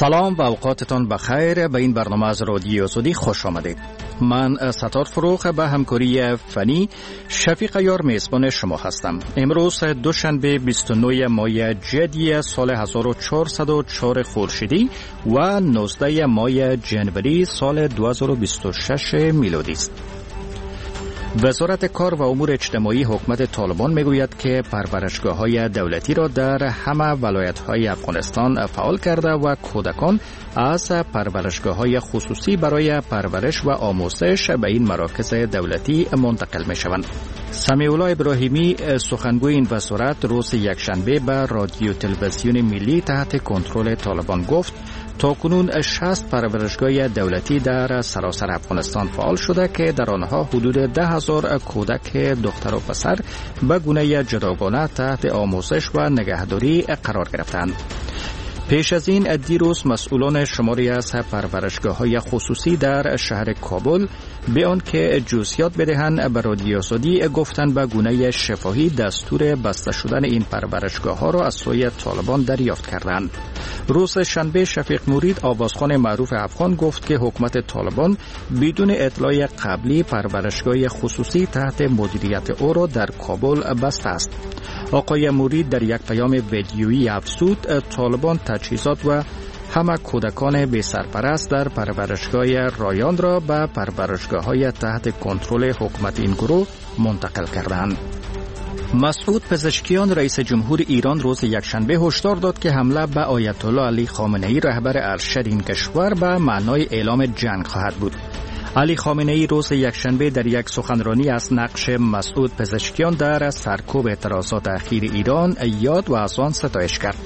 سلام و اوقاتتان بخیر. به این برنامه از رادیو سعودی خوش آمدید. من ستار فروخ به همکاری فنی شفیق یار میزبان شما هستم. امروز دوشنبه 29 ماه جدی سال 1404 خورشیدی و 19 ماه جنوری سال 2026 میلادی است. وزارت کار و امور اجتماعی حکومت طالبان میگوید که پرورشگاه‌های دولتی را در همه ولایت‌های افغانستان فعال کرده و کودکان از پرورشگاه‌های خصوصی برای پرورش و آموزش به این مراکز دولتی منتقل می‌شوند. سمیع الله ابراهیمی سخنگوی این وزارت روز یکشنبه به رادیو تلویزیون ملی تحت کنترل طالبان گفت تاکنون 60 پرورشگاه دولتی در سراسر افغانستان فعال شده که در آنها حدود 10,000 کودک دختر و پسر به گونه جداگانه تحت آموزش و نگهداری قرار گرفتند. پیش از این دیروز مسئولان شماری از پرورشگاه‌های خصوصی در شهر کابل به آنکه جزئیات بدهند به رادیو سعودی گفتند به گونه شفاهی دستور بسته شدن این پرورشگاه‌ها را از سوی طالبان دریافت کردند. روز شنبه شفیق مورید آوازخوان معروف افغان گفت که حکومت طالبان بدون اطلاع قبلی پرورشگاه خصوصی تحت مدیریت او را در کابل بسته است. آقای مورید در یک پیام ویدیویی افزود طالبان تجهیزات و همه کودکان بی سرپرست در پرورشگاه رایان را به پرورشگاه‌های تحت کنترل حکومت این گروه منتقل کردند. مسعود پزشکیان رئیس جمهور ایران روز یکشنبه هشدار داد که حمله به آیت الله علی خامنه‌ای رهبر ارشد این کشور به معنای اعلام جنگ خواهد بود. علی خامنه‌ای روز یکشنبه در یک سخنرانی از نقش مسعود پزشکیان در سرکوب اعتراضات اخیر ایران یاد و از آن ستایش کرد.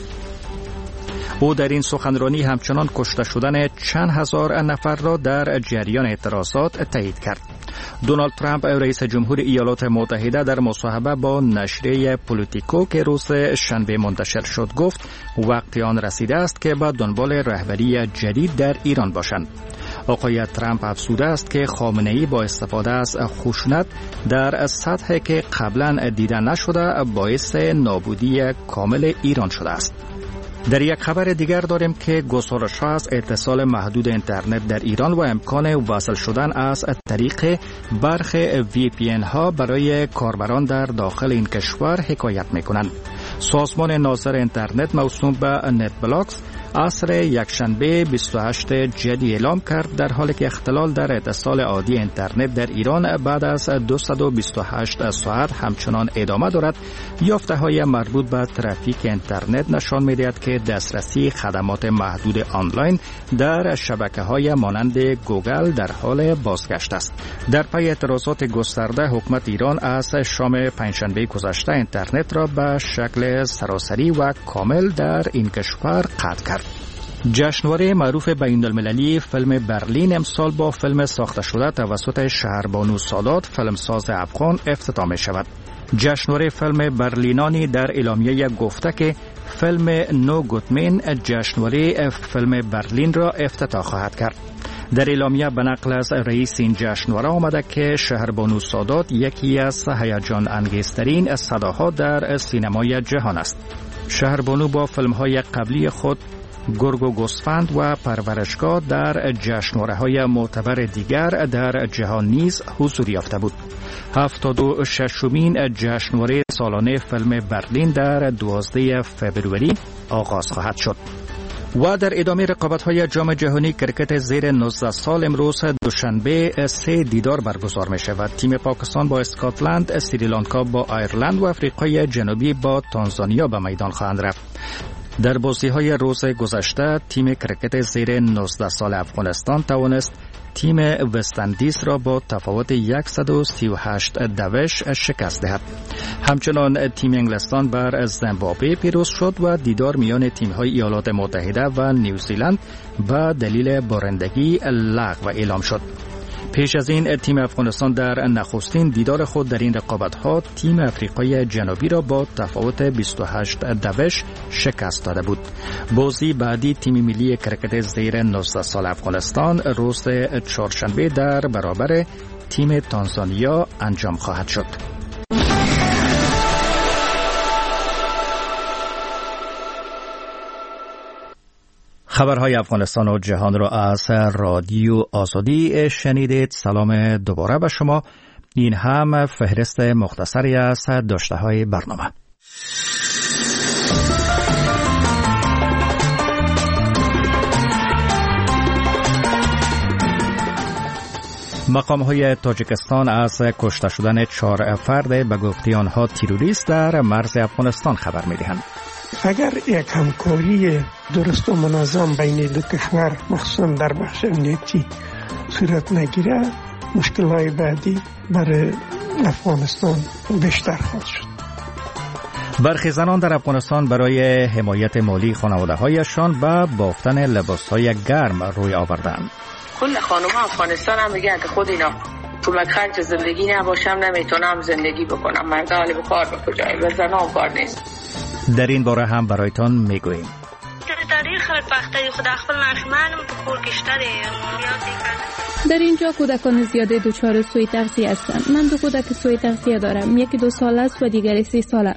او در این سخنرانی همچنان کشته شدن چند هزار نفر را در جریان اعتراضات تایید کرد. دونالد ترامپ رئیس جمهور ایالات متحده در مصاحبه با نشریه پولیتیکو که روز شنبه منتشر شد گفت وقت آن رسیده است که به دنبال رهبری جدید در ایران باشند. آقای ترامپ افزوده است که خامنه‌ای با استفاده از خشونت در سطحی که قبلا دیده نشده باعث نابودی کامل ایران شده است. در یک خبر دیگر داریم که گزارش‌ها از اتصال محدود اینترنت در ایران و امکان وصل شدن از طریق برخی VPN ها برای کاربران در داخل این کشور حکایت می‌کنند. سازمان ناظر اینترنت موسوم به نت بلاکس عصر یکشنبه 28 جدی اعلام کرد در حالی که اختلال در اتصال عادی اینترنت در ایران بعد از 228 ساعت همچنان ادامه دارد. یافته‌های مربوط به ترافیک اینترنت نشان می‌دهد که دسترسی خدمات محدود آنلاین در شبکه‌های مانند گوگل در حال بازگشت است. در پی اعتراضات گسترده حکومت ایران از شام پنجشنبه گذشته اینترنت را به شکل سراسری و کامل در این کشور قطع کرد. جشنواره معروف بین‌المللی فیلم برلین امسال با فیلم ساخته شده توسط شهربانو سادات فیلمساز افغان افتتاح می شود. جشنواره فیلم برلینانی در اعلامیه گفته که فیلم نو گوتمین جشنواره فیلم برلین را افتتاح خواهد کرد. در اعلامیه به نقل از رئیس این جشنواره آمده که شهربانو سادات یکی از هیجان انگیزترین صداها در سینمای جهان است. شهربانو با فیلم‌های قبلی خود گرگ و گوسفند و پرورشگاه در جشنواره‌های معتبر دیگر در جهان نیز حضور یافته بود. 76مین جشنواره سالانه فیلم برلین در 12 فوریه آغاز خواهد شد. و در ادامه رقابت‌های جام جهانی کرکت زیر 19 سال امروز دوشنبه 3 دیدار برگزار می شود. تیم پاکستان با اسکاتلند، سریلانکا با آیرلند و آفریقای جنوبی با تانزانیا به میدان خواهند رفت. در بازی‌های روز گذشته تیم کرکت زیر 19 سال افغانستان توانست تیم وستندیز را با تفاوت 138 دوش شکست دهد. همچنان تیم انگلستان بر زیمبابوه پیروز شد و دیدار میان تیم‌های ایالات متحده و نیوزیلند به دلیل بارندگی لغو اعلام شد. پیش از این تیم افغانستان در نخستین دیدار خود در این رقابت‌ها تیم آفریقای جنوبی را با تفاوت 28 دوش شکست داده بود. بازی بعدی تیم ملی کرکت زیر 19 سال افغانستان روز چهارشنبه در برابر تیم تانزانیا انجام خواهد شد. خبرهای افغانستان و جهان را از رادیو آزادی شنیدید. سلام دوباره به شما. این هم فهرست مختصری از داشته‌های برنامه. مقام‌های تاجیکستان از کشته شدن 4 فرد به گفته آنها تروریست در مرز افغانستان خبر می‌دهند. اگر یک همکاری درست و منظم بین دو کشور مخصوصا در بخش امنیتی صورت نگیره، مشکل‌های بعدی برای افغانستان بیشتر خواهد شد. برخی زنان در افغانستان برای حمایت مالی خانواده‌هایشان به بافتن لباس‌های گرم روی آوردند. کل خانوما افغانستان هم میگن که خود اینا کمک خرج زندگی نباشم نمیتونم زندگی بکنم، مرد حال به کار به کجایی و زنان کار نیست. در این باره هم برایتان میگوییم. در خلک وقتی خود خپل ماشومان په کور کې شته دي. در اینجا کودکان زیاده دچار سوء تغذیه هستند. من 2 کودک سوء تغذیه دارم، یکی 2 ساله است و دیگری 3 ساله.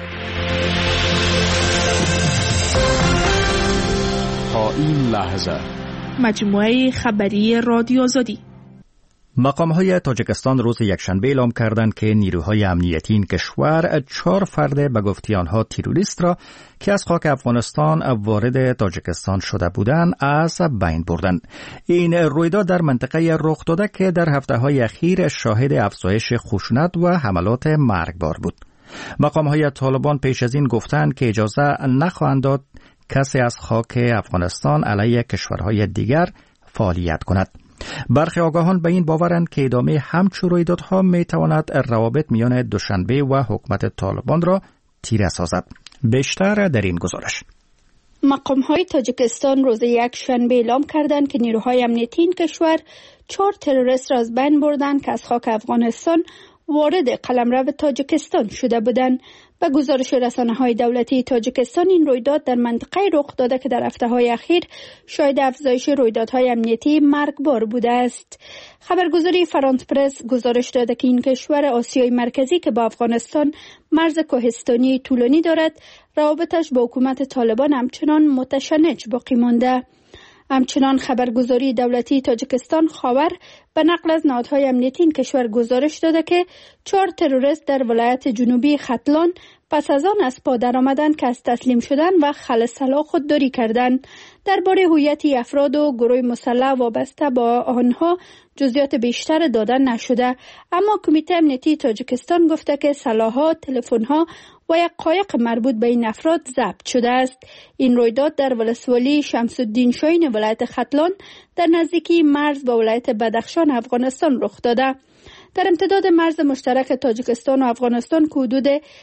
تا این لحظه مجموعه خبری رادیو آزادی. مقام‌های تاجیکستان روز یکشنبه اعلام کردند که نیروهای امنیتی این کشور 4 فرد به گفته آنها تروریست را که از خاک افغانستان وارد تاجیکستان شده بودند از بین بردند. این رویداد در منطقه رخ داده که در هفته‌های اخیر شاهد افزایش خشونت و حملات مرگبار بود. مقام‌های طالبان پیش از این گفتند که اجازه نخواهند داد کسی از خاک افغانستان علیه کشورهای دیگر فعالیت کند. برخی آگاهان به این باورند که ادامه همچون رویدادها میتواند روابط میان دوشنبه و حکومت طالبان را تیره سازد. بیشتر در این گزارش. مقام‌های تاجیکستان روز یکشنبه اعلام کردند که نیروهای امنیتی این کشور 4 تروریست را از بین بردند که از خاک افغانستان وارد قلمرو تاجیکستان شده بودند. به گزارش رسانه‌های دولتی تاجیکستان، این رویداد در منطقه رخ داده که در هفته‌های اخیر شاهد افزایش رویدادهای امنیتی مرگبار بوده است. خبرگزاری فرانس پرس گزارش داده که این کشور آسیای مرکزی که با افغانستان مرز کوهستانی طولانی دارد، روابطش با حکومت طالبان همچنان متشنج باقی مانده. همچنان خبرگزاری دولتی تاجیکستان خاور به نقل از نهادهای امنیتی این کشور گزارش داده که 4 تروریست در ولایت جنوبی ختلان پس از آن از پا درآمدند که از تسلیم شدن و خلع خودداری کردند. درباره هویت افراد و گروه مسلح وابسته با آنها جزئیات بیشتر داده نشده، اما کمیته امنیتی تاجیکستان گفته که سلاح‌ها، تلفن‌ها و یک قایق مربوط به این افراد ضبط شده است. این رویداد در ولسوالی شمس الدین شاهین ولایت ختلان در نزدیکی مرز با ولایت بدخشان افغانستان رخ داده. در امتداد مرز مشترک تاجیکستان و افغانستان که حدود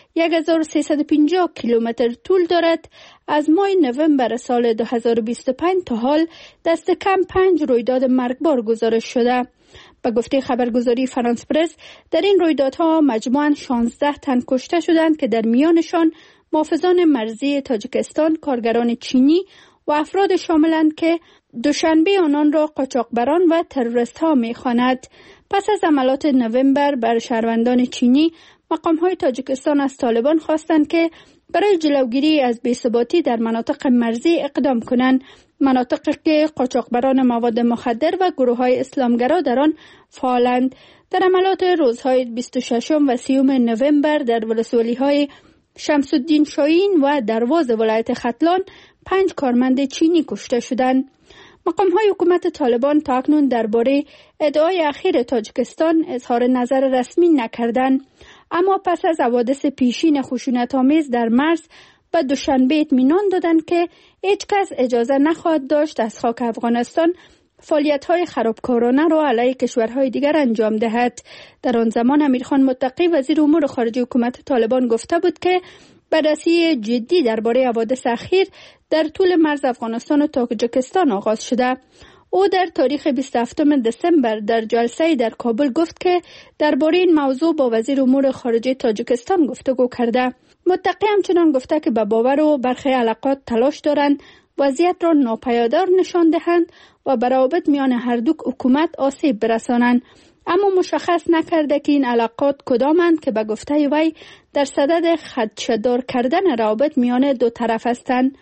1350 کیلومتر طول دارد، از ماه نوامبر سال 2025 تا حال دست کم 5 رویداد مرگبار گزارش شده. به گفته خبرگزاری فرانس پرس، در این رویدادها مجموعاً 16 تن کشته شدند که در میانشان محافظان مرزی تاجیکستان، کارگران چینی و افراد شاملند که دوشنبه آنان را قاچاقبران و تروریست ها می خواند. پس از حملات نوامبر بر شهروندان چینی، مقام‌های تاجیکستان از طالبان خواستند که برای جلوگیری از بی‌ثباتی در مناطق مرزی اقدام کنند، مناطقی که قاچاقبران مواد مخدر و گروه‌های اسلامگرا در آن فعالند. در حملات روزهای 26 و 30 نوامبر در ولسوالی‌های شمس الدین شاهین و درواز ولایت ختلان 5 کارمند چینی کشته شدند. مقام‌های حکومت طالبان تا اکنون درباره ادعای اخیر تاجیکستان اظهار نظر رسمی نکردند، اما پس از حوادث پیشین خشونت‌آمیز در مرز به دوشنبه اطمینان دادند که هیچ کس اجازه نخواهد داشت از خاک افغانستان فعالیت‌های خرابکارانه را علیه کشورهای دیگر انجام دهد. در آن زمان امیرخان متقی وزیر امور خارجه حکومت طالبان گفته بود که بررسی جدی درباره حوادث اخیر در طول مرز افغانستان و تاجیکستان آغاز شده. او در تاریخ 27 دسامبر در جلسه در کابل گفت که درباره این موضوع با وزیر امور خارجه تاجیکستان گفتگو کرده. متقی همچنان گفته که به باور و برخی علاقات تلاش دارند وضعیت را ناپایدار نشان دهند و به روابط میان هر دو حکومت آسیب برسانند، اما مشخص نکرده که این علاقات کدامند که به گفته وی در صدد خدشه‌دار کردن روابط میان دو طرف هستند.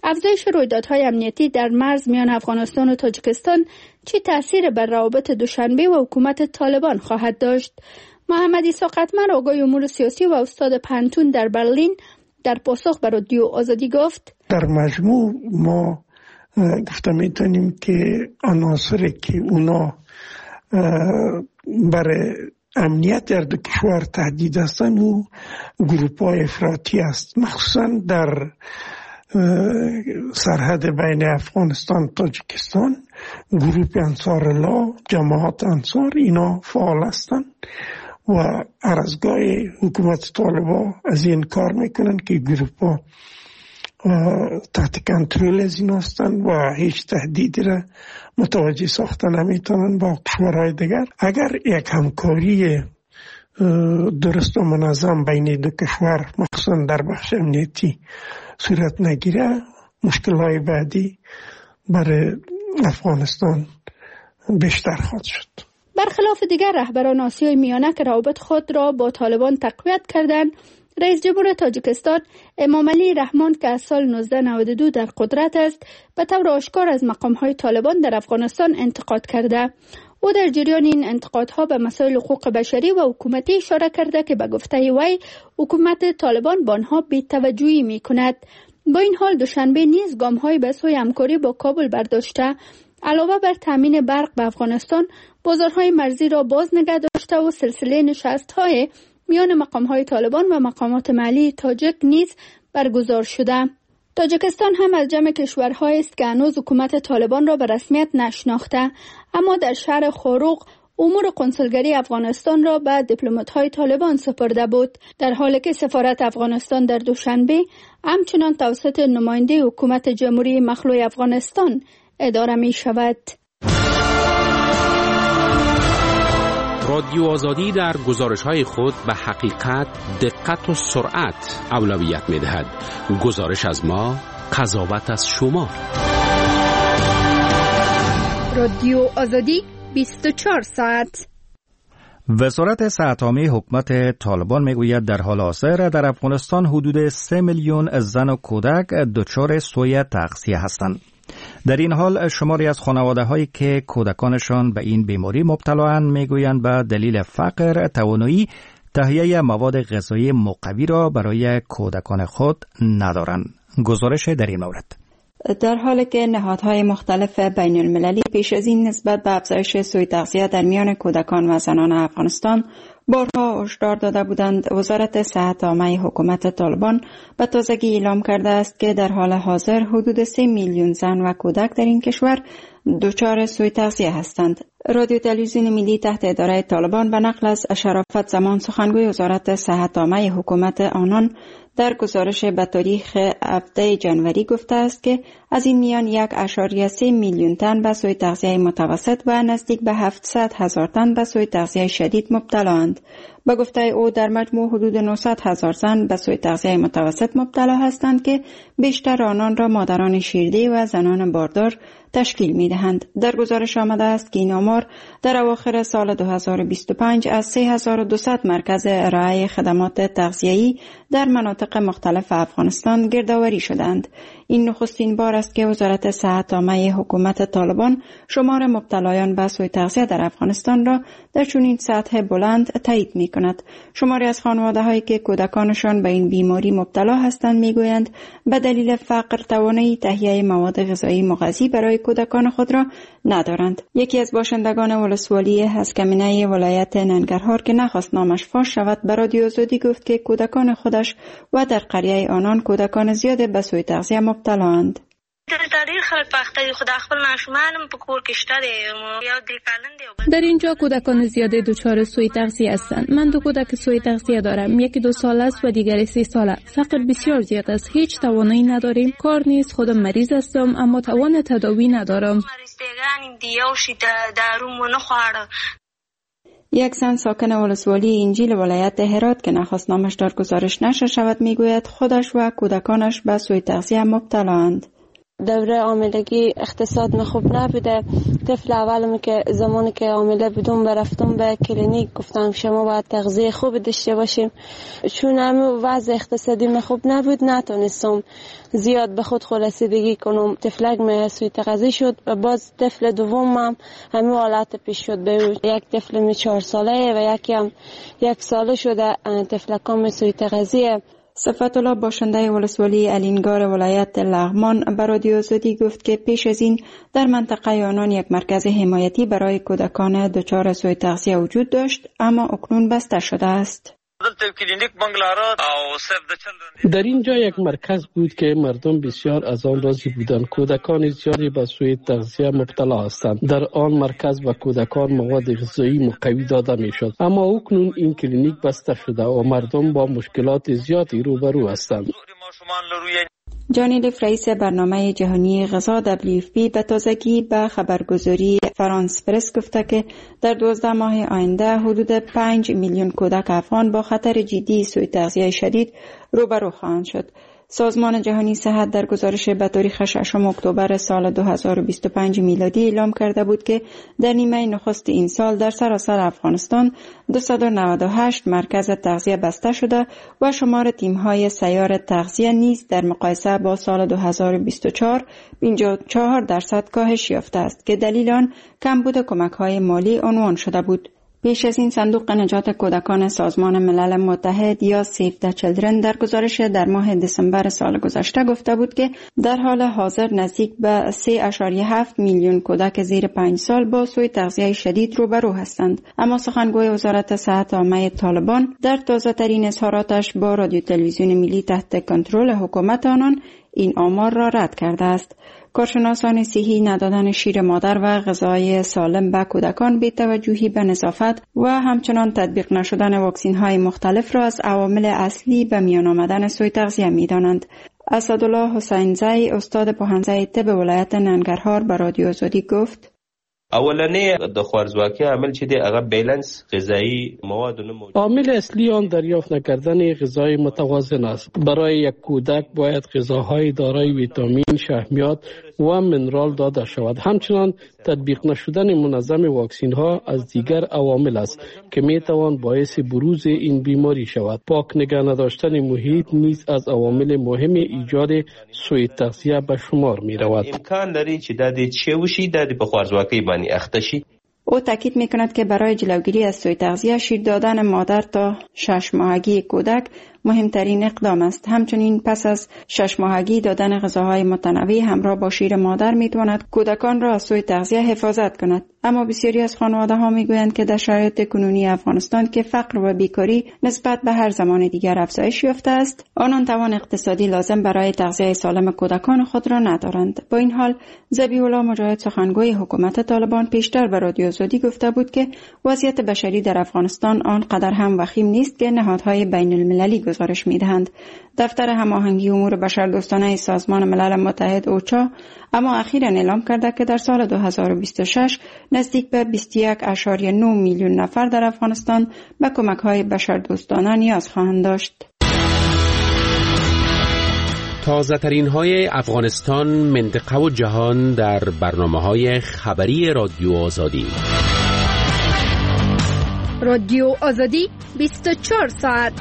افزایش رویدادهای امنیتی در مرز میان افغانستان و تاجیکستان چه تأثیر بر روابط دوشنبه و حکومت طالبان خواهد داشت؟ محمد عیسی قطمر، آگاه امور سیاسی و استاد پانتون در برلین، در پاسخ به رادیو آزادی گفت: در مجموع ما گفته میتونیم که عناصری که اونا برای امنیت در دو کشور تهدید هستند و گروپ های افراطی است، مخصوصا در سرحد بین افغانستان و تاجیکستان. گروپ انصار الله، جماعت انصار، اینا فعال هستند و ارزگاه حکومت طالبان از این کار میکنن که گروپ ها تحت کنترل از این هستند و هیچ تهدیدی را متوجه ساخته نمیتونن با کشورهای دیگر. اگر یک همکاری درست و منظم بین دو کشور مخصوصا در بخش امنیتی صورت نگیره، مشکل‌های بعدی برای افغانستان بیشتر خواهد شد. برخلاف دیگر رهبران آسیای میانه که روابط خود را با طالبان تقویت کردند، رئیس جمهور تاجیکستان امامعلی رحمان که از سال 1992 در قدرت است، به طور آشکار از مقام‌های طالبان در افغانستان انتقاد کرده. او در جریان این انتقادها به مسائل حقوق بشری و حکومتی اشاره کرده که به گفته وی حکومت طالبان به آنها بی‌توجهی می‌کند. با این حال دوشنبه نیز گام‌های به سوی همکاری با کابل برداشته، علاوه بر تامین برق به افغانستان، بازارهای مرزی را باز نگه داشته و سلسله نشست‌های میان مقام‌های طالبان و مقامات محلی تاجیک نیز برگزار شده. تاجیکستان هم از جمع کشورهایی است که هنوز حکومت طالبان را به رسمیت نشناخته، اما در شهر خوروق امور کنسولگری افغانستان را به دیپلمات‌های طالبان سپرده بود، در حالی که سفارت افغانستان در دوشنبه همچنان توسط نماینده حکومت جمهوری مخلوع افغانستان اداره می شود. رادیو آزادی در گزارش‌های خود به حقیقت، دقت و سرعت اولویت می‌دهد. گزارش از ما، قضاوت از شما. رادیو آزادی 24 ساعت. وزارت صحت عامه حکومت طالبان میگوید در حال حاضر در افغانستان حدود 3 میلیون زن و کودک دچار سوی تغذیه هستند. در این حال شماری از خانواده‌هایی که کودکانشان به این بیماری مبتلااند میگویند به دلیل فقر توانایی تهیه مواد غذایی مقوی را برای کودکان خود ندارند. گزارش در این مورد: در حالی که نهادهای مختلف بین المللی پیش از این نسبت به افزایش سوء تغذیه در میان کودکان و زنان افغانستان بارها هشدار داده بودند، وزارت صحت عامه حکومت طالبان به تازگی اعلام کرده است که در حال حاضر حدود 3 میلیون زن و کودک در این کشور دچار سوء تغذیه هستند. رادیو تلویزیون ملی تحت اداره طالبان به نقل از شرافت زمان سخنگوی وزارت صحت عامه حکومت آنان در گزارش به تاریخ 7 ژانویه گفته است که از این میان 1.3 میلیون تن به سوء تغذیه متوسط و نزدیک به 700,000 تن به سوء تغذیه شدید مبتلااند. به گفته او در مجموع حدود 900,000 زن به سوء تغذیه متوسط مبتلا هستند که بیشتر آنان را مادران شیرده و زنان باردار تشکیل می‌دهند. در گزارش آمده است که این آمار در اواخر سال 2025 از 3200 مرکز ارائه خدمات تغذیه‌ای در مناطق مختلف افغانستان گردآوری شدند. این نخستین بار است که وزارت صحت عامه حکومت طالبان شمار مبتلایان به سوء تغذیه در افغانستان را در چنین سطح بلند تایید می‌کند. شماری از خانواده‌هایی که کودکانشان به این بیماری مبتلا هستند می‌گویند به دلیل فقر توانایی تهیه مواد غذایی مغذی برای کودکان خود را ندارند. یکی از باشندگان ولسوالی هسکمینه ولایت ننگرهار که نخواست نامش فاش شود به رادیو آزادی گفت که کودکان خودش و در قریه آنان کودکان زیاد به سوء تغذیه مبتلااند. در اینجا کودکان زیاده دچار سوء تغذیه هستند. من 2 کودک سوء تغذیه دارم، یکی 2 ساله است و دیگری 3 ساله. فقر بسیار زیاد است، هیچ توانایی نداریم، کار نیست، خودم مریض هستم اما توان تداوی ندارم. یک زن ساکن ولسوالی انجیل ولایت هرات که نخواست نامش در گزارش نشر شود میگوید خودش و کودکانش به سوء تغذیه مبتلااند. دوره حاملگی اقتصاد خوب نبوده. طفل اولم که زمانی که حامله بودم برفتم به کلینیک، گفتم شما باید تغذیه خوب داشته باشیم. چون هم وضع اقتصادی خوب نبود نتونستم زیاد به خود رسیدگی کنم. طفلک سوی تغذیه شد و باز طفل دومم همین حالت پیش شد. به یک طفل 4 ساله و یکی هم 1 ساله شده. طفلکام سوی تغذیه. صفت الله باشنده ولسوالی الینگار ولایت لغمان به رادیو آزادی گفت که پیش از این در منطقه آنان یک مرکز حمایتی برای کودکان دچار سوء تغذیه وجود داشت، اما اکنون بسته شده است. در اینجا یک مرکز بود که مردم بسیار از آن راضی بودند. کودکان زیادی به سوء تغذیه مبتلا هستند. در آن مرکز به کودکان مواد غذایی مقوی داده میشد، اما اکنون این کلینیک بسته شده و مردم با مشکلات زیادی روبرو هستند. جانی لیف رئیس برنامه جهانی غذا WFP به تازگی به خبرگزاری فرانس پرس گفته که در 12 ماه آینده حدود 5 میلیون کودک افغان با خطر جدی سوء تغذیه شدید روبرو خواهند شد. سازمان جهانی صحت در گزارش به تاریخ 6 اکتبر سال 2025 میلادی اعلام کرده بود که در نیمه نخست این سال در سراسر افغانستان 298 مرکز تغذیه بسته شده و شمار تیم‌های سیار تغذیه نیز در مقایسه با سال 2024 54% کاهش یافته است که دلیل آن کمبود کمک‌های مالی عنوان شده بود. پیش از این صندوق نجات کودکان سازمان ملل متحد یا سیو د چیلدرن در گزارش در ماه دسامبر سال گذشته گفته بود که در حال حاضر نزدیک به 3.7 میلیون کودک زیر 5 سال با سوء تغذیه شدید روبرو هستند. اما سخنگوی وزارت صحت عامه طالبان در تازه ترین اظهاراتش با رادیو تلویزیون ملی تحت کنترل حکومت آنان این آمار را رد کرده است. کارشناسان صحی ندادن شیر مادر و غذای سالم به کودکان بی توجهی به نظافت و همچنان تطبیق نشدن واکسین های مختلف را از عوامل اصلی به میان آمدن سوء تغذیه می دانند. اسدالله حسین زی استاد پوهنځی طب ولایت ننګرهار به رادیو آزادی گفت: اولنی د خوارزواکی عامل چې دی هغه بیلنس غذایی مواد موجود. عامل اصلی آن دریافت نکردن غذای متوازن است. برای یک کودک باید غذاهای دارای ویتامین، شحمیات و منرال داده شود. همچنان تطبیق نشدن منظم واکسین ها از دیگر عوامل است که می توان باعث بروز این بیماری شود. پاک نگه نداشتن محیط نیز از عوامل مهم ایجاد سوء تغذیه به شمار می رود. امکان داری چې د دې چوشي د په خوارزواکی باندې اخته شي. او تاکید میکند که برای جلوگیری از سوء تغذیه شیر دادن مادر تا 6 ماهگی کودک مهمترین اقدام است. همچنین پس از 6 ماهگی دادن غذاهای متنوع همراه با شیر مادر میتواند کودکان را از سوء تغذیه حفاظت کند. اما بسیاری از خانواده ها میگویند که در شرایط کنونی افغانستان که فقر و بیکاری نسبت به هر زمان دیگر افزایش یافته است، آنان توان اقتصادی لازم برای تغذیه سالم کودکان خود را ندارند. با این حال ذبیح الله مجاهد سخنگوی حکومت طالبان پیشتر به رادیو آزادی گفته بود که وضعیت بشری در افغانستان آنقدر هم وخیم نیست که نهادهای بین المللی گزارش می‌دهند. دفتر هماهنگی امور بشردوستانه سازمان ملل متحد اوچا اما اخیراً اعلام کرده که در سال 2026 نزدیک به 21.9 میلیون نفر در افغانستان به کمک‌های بشردوستانه نیاز خواهند داشت. تازه ترین های افغانستان، منطقه و جهان در برنامه‌های خبری رادیو آزادی. رادیو آزادی 24 ساعت.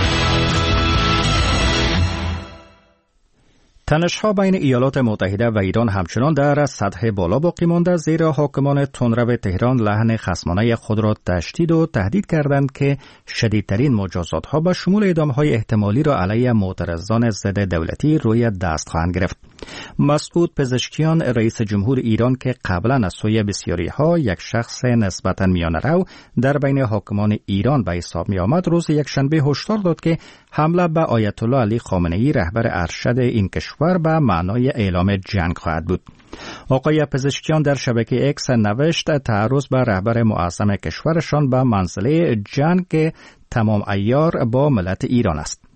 تنش‌ها بین ایالات متحده و ایران همچنان در سطح بالا باقی مانده، زیرا حاکمان تندرو تهران لحن خصمانه خود را تشدید و تهدید کردند که شدیدترین مجازات‌ها به شمول اعدام‌های احتمالی را علیه معترضان ضد دولتی روی دست خواهند گرفت. مسعود پزشکیان، رئیس جمهور ایران که قبلا از سوی بسیاری‌ها یک شخص نسبتاً میانه‌رو در بین حاکمان ایران به حساب می‌آمد، روز یکشنبه هشدار داد که حمله به آیت الله علی خامنه‌ای رهبر ارشد این کشور به معنای اعلام جنگ خواهد بود. آقای پزشکیان در شبکه اکس نوشت تعرض به رهبر معظم کشورشان به منزله جنگ تمام عیار با ملت ایران است.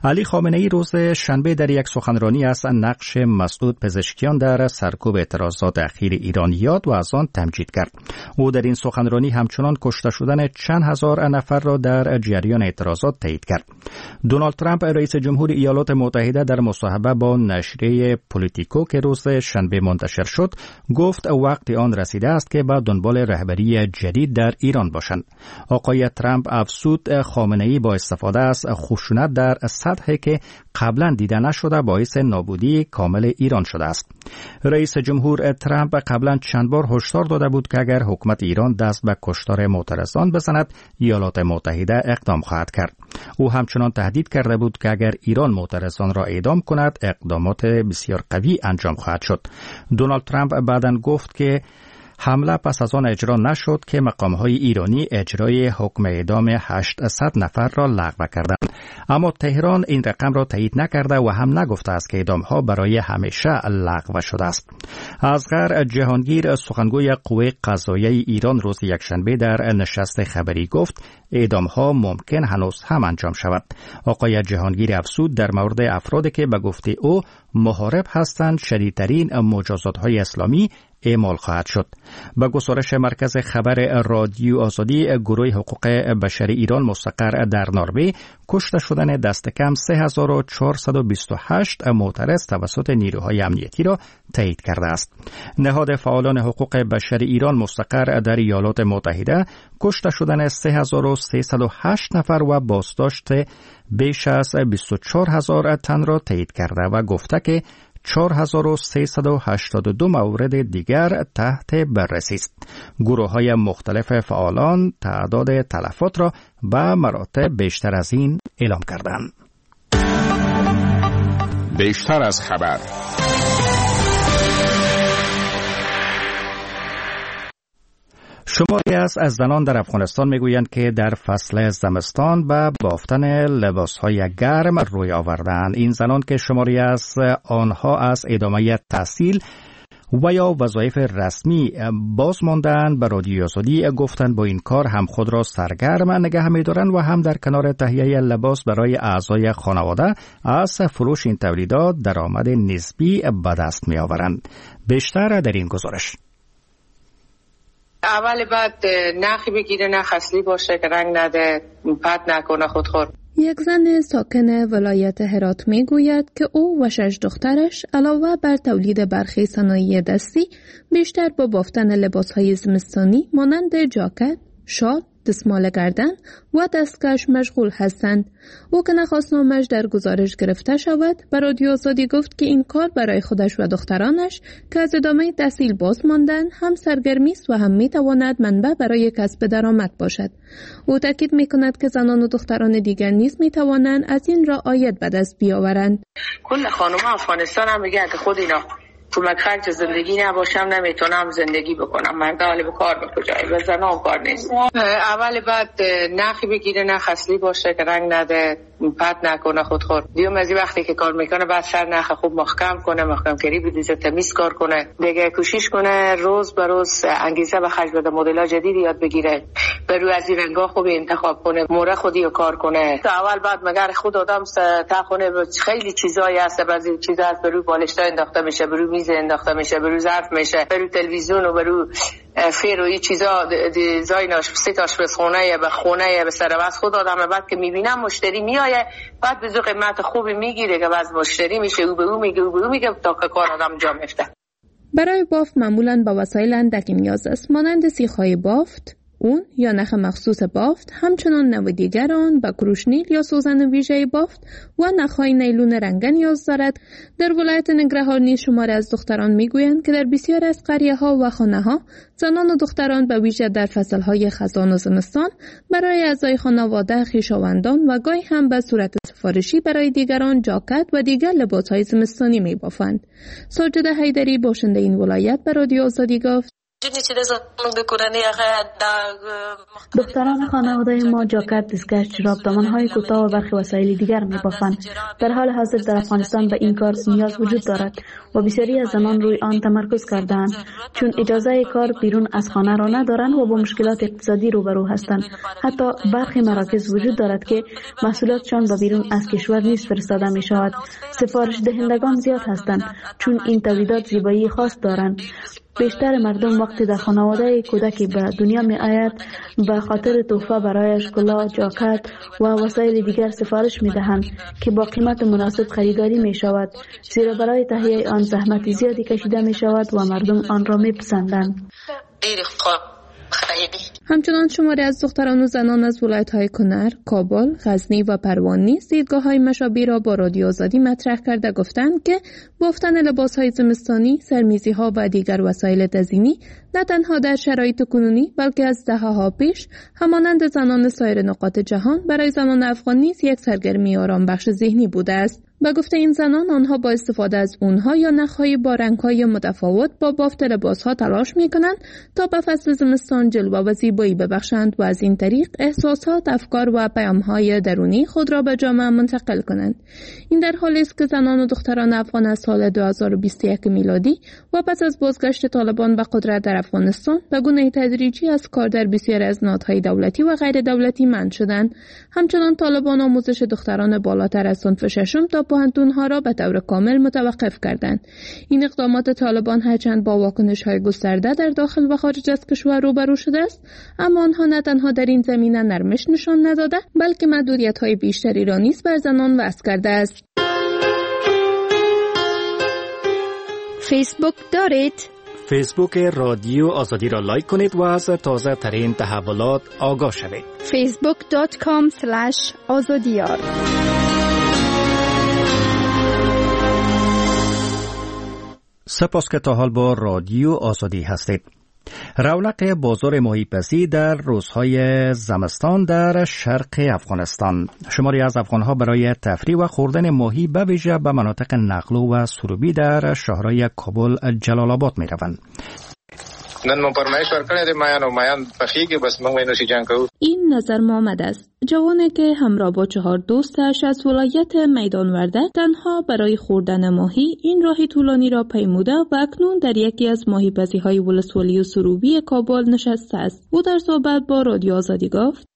علی خامنه ای روز شنبه در یک سخنرانی از نقش مسعود پزشکیان در سرکوب اعتراضات اخیر ایران یاد و از آن تمجید کرد. او در این سخنرانی همچنان کشته شدن چند هزار نفر را در جریان اعتراضات تایید کرد. دونالد ترامپ رئیس جمهور ایالات متحده در مصاحبه با نشریه پولیتیکو که روز شنبه منتشر شد گفت وقت آن رسیده است که با دنبال رهبری جدید در ایران باشند. آقای ترامپ افزود خامنه ای با استفاده از خشونت در سطحی که قبلا دیده نشده باعث نابودی کامل ایران شده است. رئیس جمهور ترامپ قبلا چند بار هشدار داده بود که اگر حکومت ایران دست به کشتار معترضان بزند ایالات متحده اقدام خواهد کرد. او همچنان تهدید کرده بود که اگر ایران معترضان را اعدام کند اقدامات بسیار قوی انجام خواهد شد. دونالد ترامپ بعداً گفت که حمله پس از آن اجرا نشد که مقام‌های ایرانی اجرای حکم اعدام 800 نفر را لغو کردند. اما تهران این رقم را تایید نکرده و هم نگفته است که اعدام‌ها برای همیشه لغو شده است. اصغر جهانگیر سخنگوی قوه قضاییه ایران روز یکشنبه در نشست خبری گفت اعدام‌ها ممکن هنوز هم انجام شود. آقای جهانگیر افزود در مورد افرادی که به گفته او محارب هستند شدیدترین مجازات‌های اسلامی اعمال خواهد شد. با گزارش مرکز خبر رادیو آزادی گروه حقوق بشر ایران مستقر در نروژ کشته شدن دست کم 3428 معترض توسط نیروهای امنیتی را تایید کرده است. نهاد فعالان حقوق بشر ایران مستقر در ایالات متحده کشته شدن 3308 نفر و بازداشت بیش از 24000 تن را تایید کرده و گفته که 4382 مورد دیگر تحت بررسی است. گروه‌های مختلف فعالان تعداد تلفات را به مراتب بیشتر از این اعلام کردند. بیشتر از خبر. شماری از زنان در افغانستان میگویند که در فصل زمستان به بافتن لباسهای گرم روی آوردند. این زنان که شماری از آنها از ادامه تحصیل و یا وظایف رسمی باز ماندن به رادیو آزادی گفتند با این کار هم خود را سرگرم نگه می‌دارند و هم در کنار تهیه لباس برای اعضای خانواده از فروش این تولیدات درآمد نسبی به دست می‌آورند. بیشتر در این گزارش. اول بعد نخی بگیره، نخ اصلی باشه که رنگ نده، پت نکنه خودخور. یک زن ساکن ولایت هرات می گوید که او و 6 دخترش علاوه بر تولید برخی صنایع دستی بیشتر با بافتن لباسهای زمستانی مانند جاکت، شال، دستمال گردن و دستکش مشغول هستند. او که نخواست نامش در گزارش گرفته شود به رادیو آزادی گفت که این کار برای خودش و دخترانش که از ادامه تحصیل باز ماندن هم سرگرمی است و هم میتواند منبع برای کسب درآمد باشد. او تاکید میکند که زنان و دختران دیگر نیز میتوانند از این راه عاید به دست بیاورند. کل خانم‌ها افغانستان هم میگه که خود اینا کمک خرج زندگی نباشم نمیتونم زندگی بکنم. مردا حالی به کار بکجایی و زنان کار نیست. اول بعد نخی بگیره، نخ اصلی باشه که رنگ نده، پت نکنه خودخور. دیوم از وقتی که کار میکنه بعد سر نخ خوب محکم کنه، محکم کری بدیزه، تمیز کار کنه، دیگه کوشش کنه روز به روز انگیزه به خرج بده، مدل‌ها جدید یاد بگیره، برو از این رنگا خوب انتخاب کنه، موره خودی رو کار کنه. تا اول بعد مگر خود آدم تا خونه خیلی چیزایی هست، بعضی چیزا هست برو بالشتا انداخته میشه، برو میز انداخته میشه، برو ظرف میشه، برو تلویزیون و برو فیر و این چیزا دیزاین آشپزخونه به خونه به سر واسه خود آدم بعد که میبینم مشتری میایه بعد به قیمت خوبی میگیره که باز مشتری میشه او به او میگه تا که کار آدم جا میفته. برای بافت معمولاً با وسایل اندکی نیاز است مانند سیخ‌های بافت، اون یا نخ مخصوص بافت، همچنان نوع دیگر آن با کروشنیل یا سوزن ویژه بافت و نخهای نیلون رنگی نیاز دارد. در ولایت ننگرهار نیز شماری از دختران میگویند که در بسیار از قریه‌ها و خانه‌ها زنان و دختران به ویژه در فصل‌های خزان و زمستان برای اعضای خانواده، خویشاوندان و گاهی هم به صورت سفارشی برای دیگران جاکت و دیگر لباس‌های زمستانی می‌بافند. ساجده حیدری باشنده این ولایت به رادیو آزادی گفت: دختران خانواده ما جاکت، دیسکش، جوراب، دامن‌های کوتاه و برخی وسایل دیگر می‌بافند. در حال حاضر در افغانستان به این کار نیاز وجود دارد و بسیاری از زنان روی آن تمرکز کرده‌اند، چون اجازه کار بیرون از خانه را ندارند و با مشکلات اقتصادی روبرو هستند. حتی برخی مراکز وجود دارد که محصولاتشان به بیرون از کشور نیز فرستاده می‌شود. سفارش دهندگان زیاد هستند، چون این تولیدات زیبایی خاص دارند. بیشتر مردم وقتی در خانواده کودکی به دنیا می آید به خاطر تحفه برایش کلاه، جاکت و وسایل دیگر سفارش می دهند که با قیمت مناسب خریداری می شود، زیرا برای تهیه آن زحمت زیادی کشیده می شود و مردم آن را می پسندند. همچنان شماری از دختران و زنان از ولایت‌های کنر، کابل، غزنی و پروان نیز دیدگاه‌های مشابه را با رادیو آزادی مطرح کرده گفتند که بافتن لباس‌های زمستانی، سرمیزی‌ها و دیگر وسایل تزیینی نه تنها در شرایط کنونی بلکه از دهه‌ها پیش همانند زنان سایر نقاط جهان برای زنان افغان نیز یک سرگرمی آرامبخش ذهنی بوده است. به گفته این زنان، آنها با استفاده از اونها یا نخ‌های با رنگ‌های متفاوت با بافت لباس‌ها تلاش می‌کنند تا به فصل زمستان جلوه و زیبایی ببخشند و از این طریق احساسات، افکار و پیام‌های درونی خود را به جامعه منتقل کنند. این در حالی است که زنان و دختران افغان از سال 2021 میلادی و پس از بازگشت طالبان به قدرت در افغانستان به گونه تدریجی از کار در بسیاری از نهادهای دولتی و غیر دولتی منع شدند. همچنان طالبان آموزش دختران بالاتر از صنف ششم تا پوهنتون‌ها را به طور کامل متوقف کردند. این اقدامات طالبان هرچند با واکنش‌های گسترده در داخل و خارج از کشور روبرو شده است، اما آنها نه تنها در این زمینه نرمش نشان نداده بلکه محدودیت‌های بیشتری را نیز بر زنان وضع کرده است. فیسبوک دارید؟ فیسبوک رادیو آزادی را لایک کنید و از تازه ترین تحولات آگاه شوید. facebook.com/azadiyar. سپاس که تا حال با رادیو آزادی هستید. رونق بازار ماهیپزی در روزهای زمستان در شرق افغانستان. شماری از افغانها برای تفریح و خوردن ماهی به ویژه به مناطق نقلو و سروبی در شهرهای کابل، جلال آباد می روند. نن مو پرمایش ورکړی دی مایان پخیږي بس موږ یې نوشي جان کوو. این نظر محمد است، جوانی که همراه با 4 دوستش از ولایت میدان وردک تنها برای خوردن ماهی این راه طولانی را پیموده و اکنون در یکی از ماهیپزی‌های ولسوالی سروبی کابل نشسته است. او در صحبت با رادیو آزادی گفت: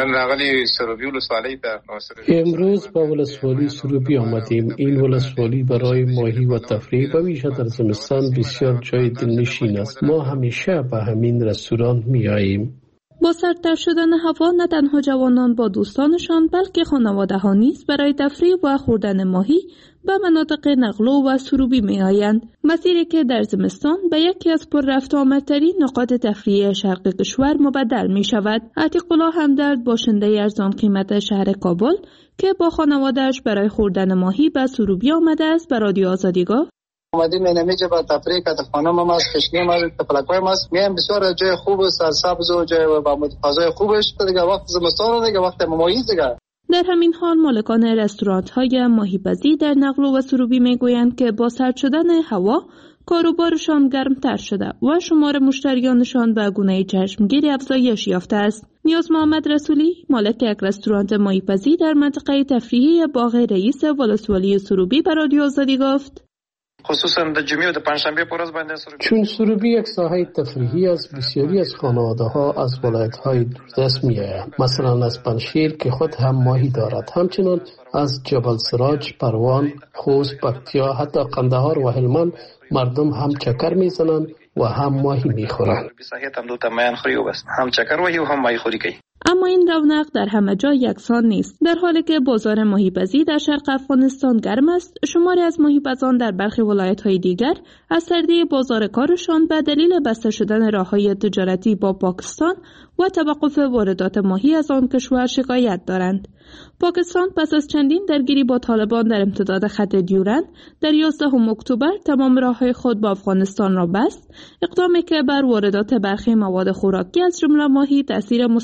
امروز با ولسوالی سروبی آمدیم. این ولسوالی برای ماهی و تفریح و ویژه در زمستان بسیار جای دلنشین است. ما همیشه به همین رستوران می آییم. با سردتر شدن هوا نه تنها جوانان با دوستانشان بلکه خانواده ها نیز برای تفریح و خوردن ماهی به مناطق نقلو و سروبی می آیند. مسیری که در زمستان به یکی از پر رفت آمدترین نقاط تفریحی شرق کشور مبدل می شود. عتیق الله همدرد، باشنده ارزان قیمت شهر کابل که با خانواده‌اش برای خوردن ماهی به سروبی آمده است، به رادیو آزادی گفت: اومدیم اینجا با تفریح که خانم ما از خشنی ما تپلکای ما میام بسیار جای خوب است، سرسبز و جای با فضای خوبش دیگه. وقت زمستان دیگه وقت ماهی دیگه. در همین حال مالکان رستوران‌های ماهیپزی در نقلو و سروبی میگویند که با سرد شدن هوا کاروبارشان گرمتر شده و شمار مشتریانشان به گونه چشمگیری افزایش یافته است. نیاز محمد رسولی، مالک یک رستوران ماهیپزی در منطقه تفریحی باغ رئیس ولسوالی سروبی، به رادیو آزادی گفت: خصوصا در جمعه و پنجشنبه پروز باندې سروبی، چون سروبی یک ساحه تفریحی است، بسیاری از خانواده‌ها از ولایت‌های دوردست می‌آیند. مثلا از پنشیر که خود هم ماهی دارد، همچنین از جبل سراج، پروان، خوست، پکتیا، حتی قندهار و هلمند مردم هم چکر می‌زنند و هم ماهی می‌خورند. هم چکر و هم ماهی خوری کوي. اما این رونق در همه جا یکسان نیست. در حالی که بازار ماهیپزی در شرق افغانستان گرم است، شماری از ماهیپزان در برخی ولایت‌های دیگر از سردی بازار کارشان به دلیل بسته شدن راه‌های تجارتی با پاکستان و توقف واردات ماهی از آن کشور شکایت دارند. پاکستان پس از چندین درگیری با طالبان در امتداد خط دیورند در 11 اکتبر تمام راه‌های خود با افغانستان را بست، اقدامی که بر واردات برخی مواد خوراکی از جمله ماهی تأثیر مستقیم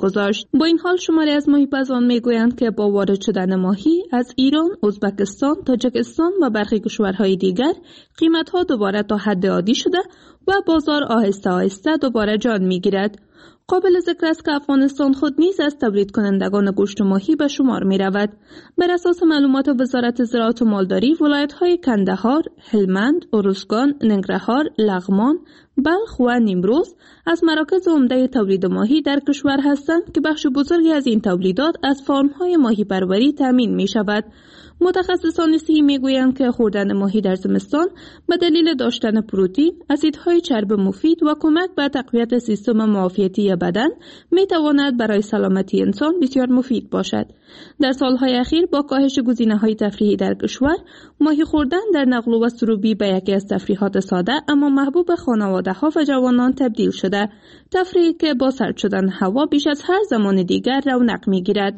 گذاشت. با این حال شماری از ماهیپزان میگویند که با وارد شدن ماهی از ایران، ازبکستان، تاجیکستان و برخی کشورهای دیگر قیمت‌ها دوباره تا حد عادی شده و بازار آهسته آهسته دوباره جان می‌گیرد. قابل ذکر است که افغانستان خود نیز از تولید کنندگان گوشت ماهی به شمار می رود. بر اساس معلومات وزارت زراعت و مالداری، ولایت‌های کندهار، هلمند، ارزگان، ننگرهار، لغمان، بلخ و نیمروز از مراکز عمده تولید ماهی در کشور هستند که بخش بزرگی از این تولیدات از فارم‌های ماهی پروری تامین می شود. متخصصان صحی میگویند که خوردن ماهی در زمستان به دلیل داشتن پروتئین، اسیدهای چرب مفید و کمک به تقویت سیستم معافیتی بدن میتواند برای سلامتی انسان بسیار مفید باشد. در سالهای اخیر با کاهش گزینه‌های تفریحی در کشور، ماهی خوردن در نقل و سروبی به یکی از تفریحات ساده اما محبوب خانواده‌ها و جوانان تبدیل شده. تفریحی که با سرد شدن هوا بیش از هر زمان دیگر رونق میگیرد.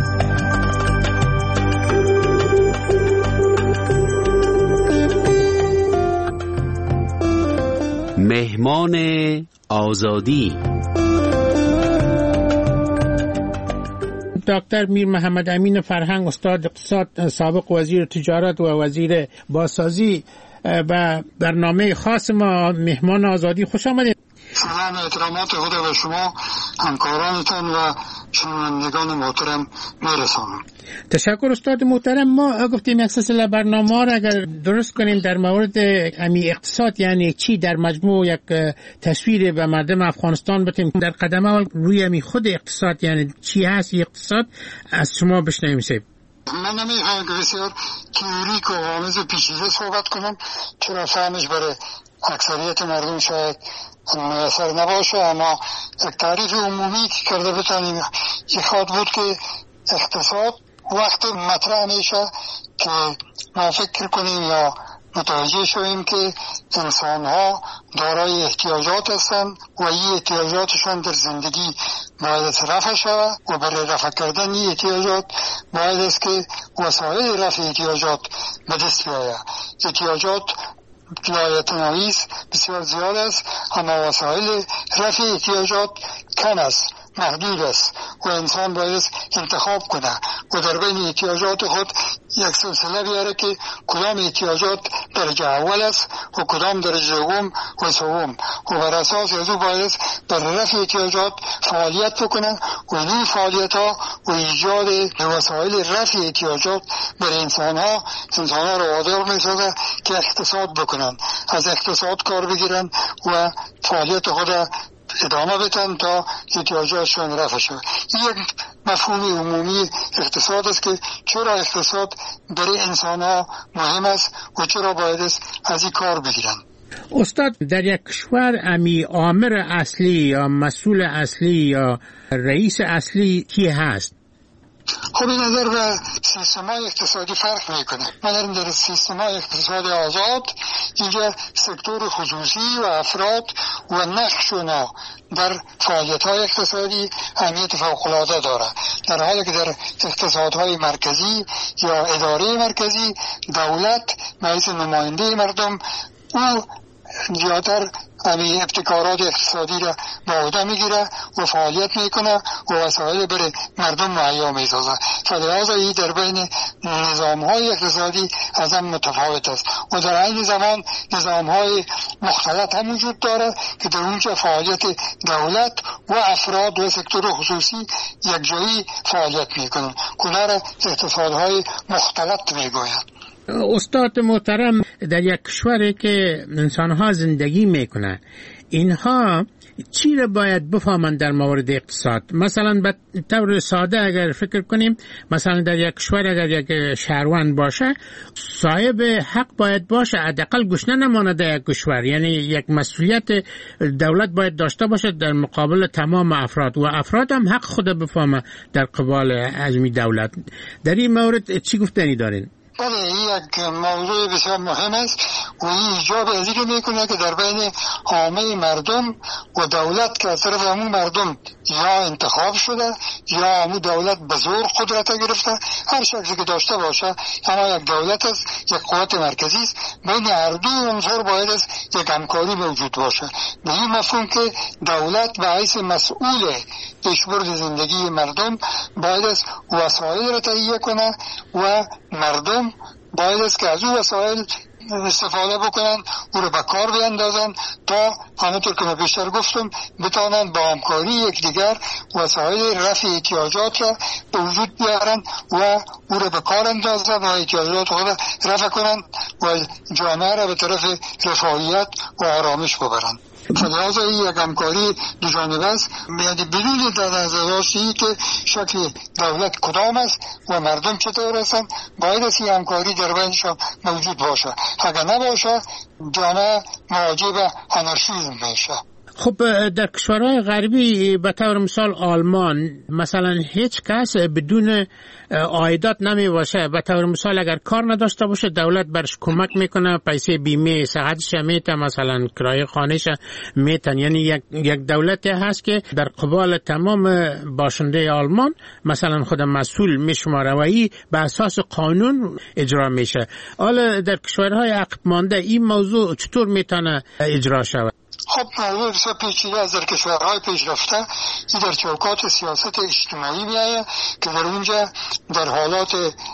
مهمان آزادی دکتر میر محمد امین فرهنگ، استاد اقتصاد، سابق وزیر تجارت و وزیر بازسازی، و برنامه خاص ما مهمان آزادی خوش آمدید. سلام، احترامات خود به شما، همکارانتان و شنوندگان محترم میرسانم. تشکر استاد محترم. ما گفتیم یک سلسله برنامه را اگر درست کنیم در مورد اقتصاد، یعنی چی در مجموع یک تصویر به مردم افغانستان بدیم. در قدم اول روی خود اقتصاد یعنی چی هست اقتصاد از شما بشنویم. من نمیخواهم که بسیار تئوریک و آمیز و پیچیده صحبت کنم، چرا فهمش برای اکثریت مردم شاید میسر نباشه، اما یک تعریف عمومی که کرده بتانیم یخواد بود که اقتصاد وقت مطرح میشه که ما فکر کنیم یا متوجه شویم که انسان ها دارای احتیاجات هستند و این احتیاجاتشان در زندگی باید رفع شود و برای رفع کردن این احتیاجات باید است که وسایل رفع احتیاجات به دست بیاید. احتیاجات لایتناهی بسیار زیاد است، اما وسایل رفع احتیاجات کم است، محدود است و انسان باید انتخاب کنه و در بین احتیاجات خود یک سلسله بیاره که کدام احتیاجات درجه اول است و کدام درجه دوم و سوم و بر اساس از او باید بر رفع احتیاجات فعالیت بکنه و این فعالیت ها و ایجاد وسایل رفع احتیاجات برای انسان ها رو وادار می‌سازه که اقتصاد بکنن، از اقتصاد کار بگیرن و فعالیت خود ادامه بدن تا احتیاجاتشون رفع شود. این یک مفهوم عمومی اقتصاد است که چرا اقتصاد برای انسان ها مهم است و چرا باید از این کار بگیرن. استاد، در یک کشور آمر اصلی یا مسئول اصلی یا رئیس اصلی کی هست؟ خب این نظر به سیستم‌های اقتصادی فرق میکنه. من در سیستم‌های اقتصادی آزاد اینجا سکتور خصوصی و افراد و نقش اونا در فعالیت‌های اقتصادی اهمیت فوق‌العاده داره، در حالی که در اقتصادهای مرکزی یا اداره مرکزی دولت باعث نماینده مردم او زیادتر ابتکارات اقتصادی را به عهده میگیره و فعالیت میکنه و وسایل برای مردم مهیا میسازه. فلذا این در بین نظامهای اقتصادی از هم متفاوت است و در این زمان نظامهای مختلط هم وجود داره که در اونجا فعالیت دولت و افراد و سکتور خصوصی یک جایی فعالیت میکنن. کنه را اقتصادهای مختلط میگوید. استاد محترم، در یک کشوری که انسانها زندگی میکنن، اینها چی را باید بفهمن در مورد اقتصاد؟ مثلا به طور ساده اگر فکر کنیم، مثلا در یک کشور اگر یک شهروند باشه، صاحب حق باید باشه، حداقل گشنه نمانه در یک کشور، یعنی یک مسئولیت دولت باید داشته باشه در مقابل تمام افراد و افراد هم حق خود بفهمه در قبال حجم دولت. در این مورد چی گفتنی دارین؟ بله این یک موضوع بسیار مهم است و این ایجاب از این میکنه که در بین عامه مردم و دولت که از طرف همون مردم یا انتخاب شده یا همون دولت به زور قدرت گرفته، هر شکلی که داشته باشه، اما یک دولت است، یک قوت مرکزی است، بین هر دو عنصر باید است یک همکاری موجود باشه. به این مفهوم که دولت به حیث مسئول پیشبرد زندگی مردم باید است وسایل را تهیه کنه و مردم باید است که از او وسایل استفاده بکنن، او رو به کار بیندازن تا همونطور که من بیشتر گفتم بتانن با همکاری یکدیگر وسایل رفع احتیاجات را به وجود بیارن و او رو به کار اندازن و احتیاجات خود رفع کنن و جامعه را به طرف رفاهیت و آرامش ببرن. لذا این یک همکاری دو جانبه است، یعنی بدون در نظر داشتی که شکل دولت کدام است و مردم چطور هستند، باید است این همکاری در بینشان موجود باشه. اگر نباشه جامعه مواجه به آنارشیسم میشه. خب در کشورهای غربی به طور مثال آلمان مثلا هیچ کس بدون عایدات نمی باشه. به طور مثال اگر کار نداشته باشه دولت برش کمک میکنه، پیسه بیمه صحتش میته، مثلا کرایه خانهش میتن. یعنی یک دولت هست که در قبال تمام باشنده آلمان مثلا خود مسئول میشماره و این به اساس قانون اجرا میشه. حالا در کشورهای عقب مانده این موضوع چطور میتونه اجرا شود؟ خب موضوع بسیار پیچیده از در کشورهای پیشرفته این در چوکات سیاست اجتماعی میآید که در اونجا در حالات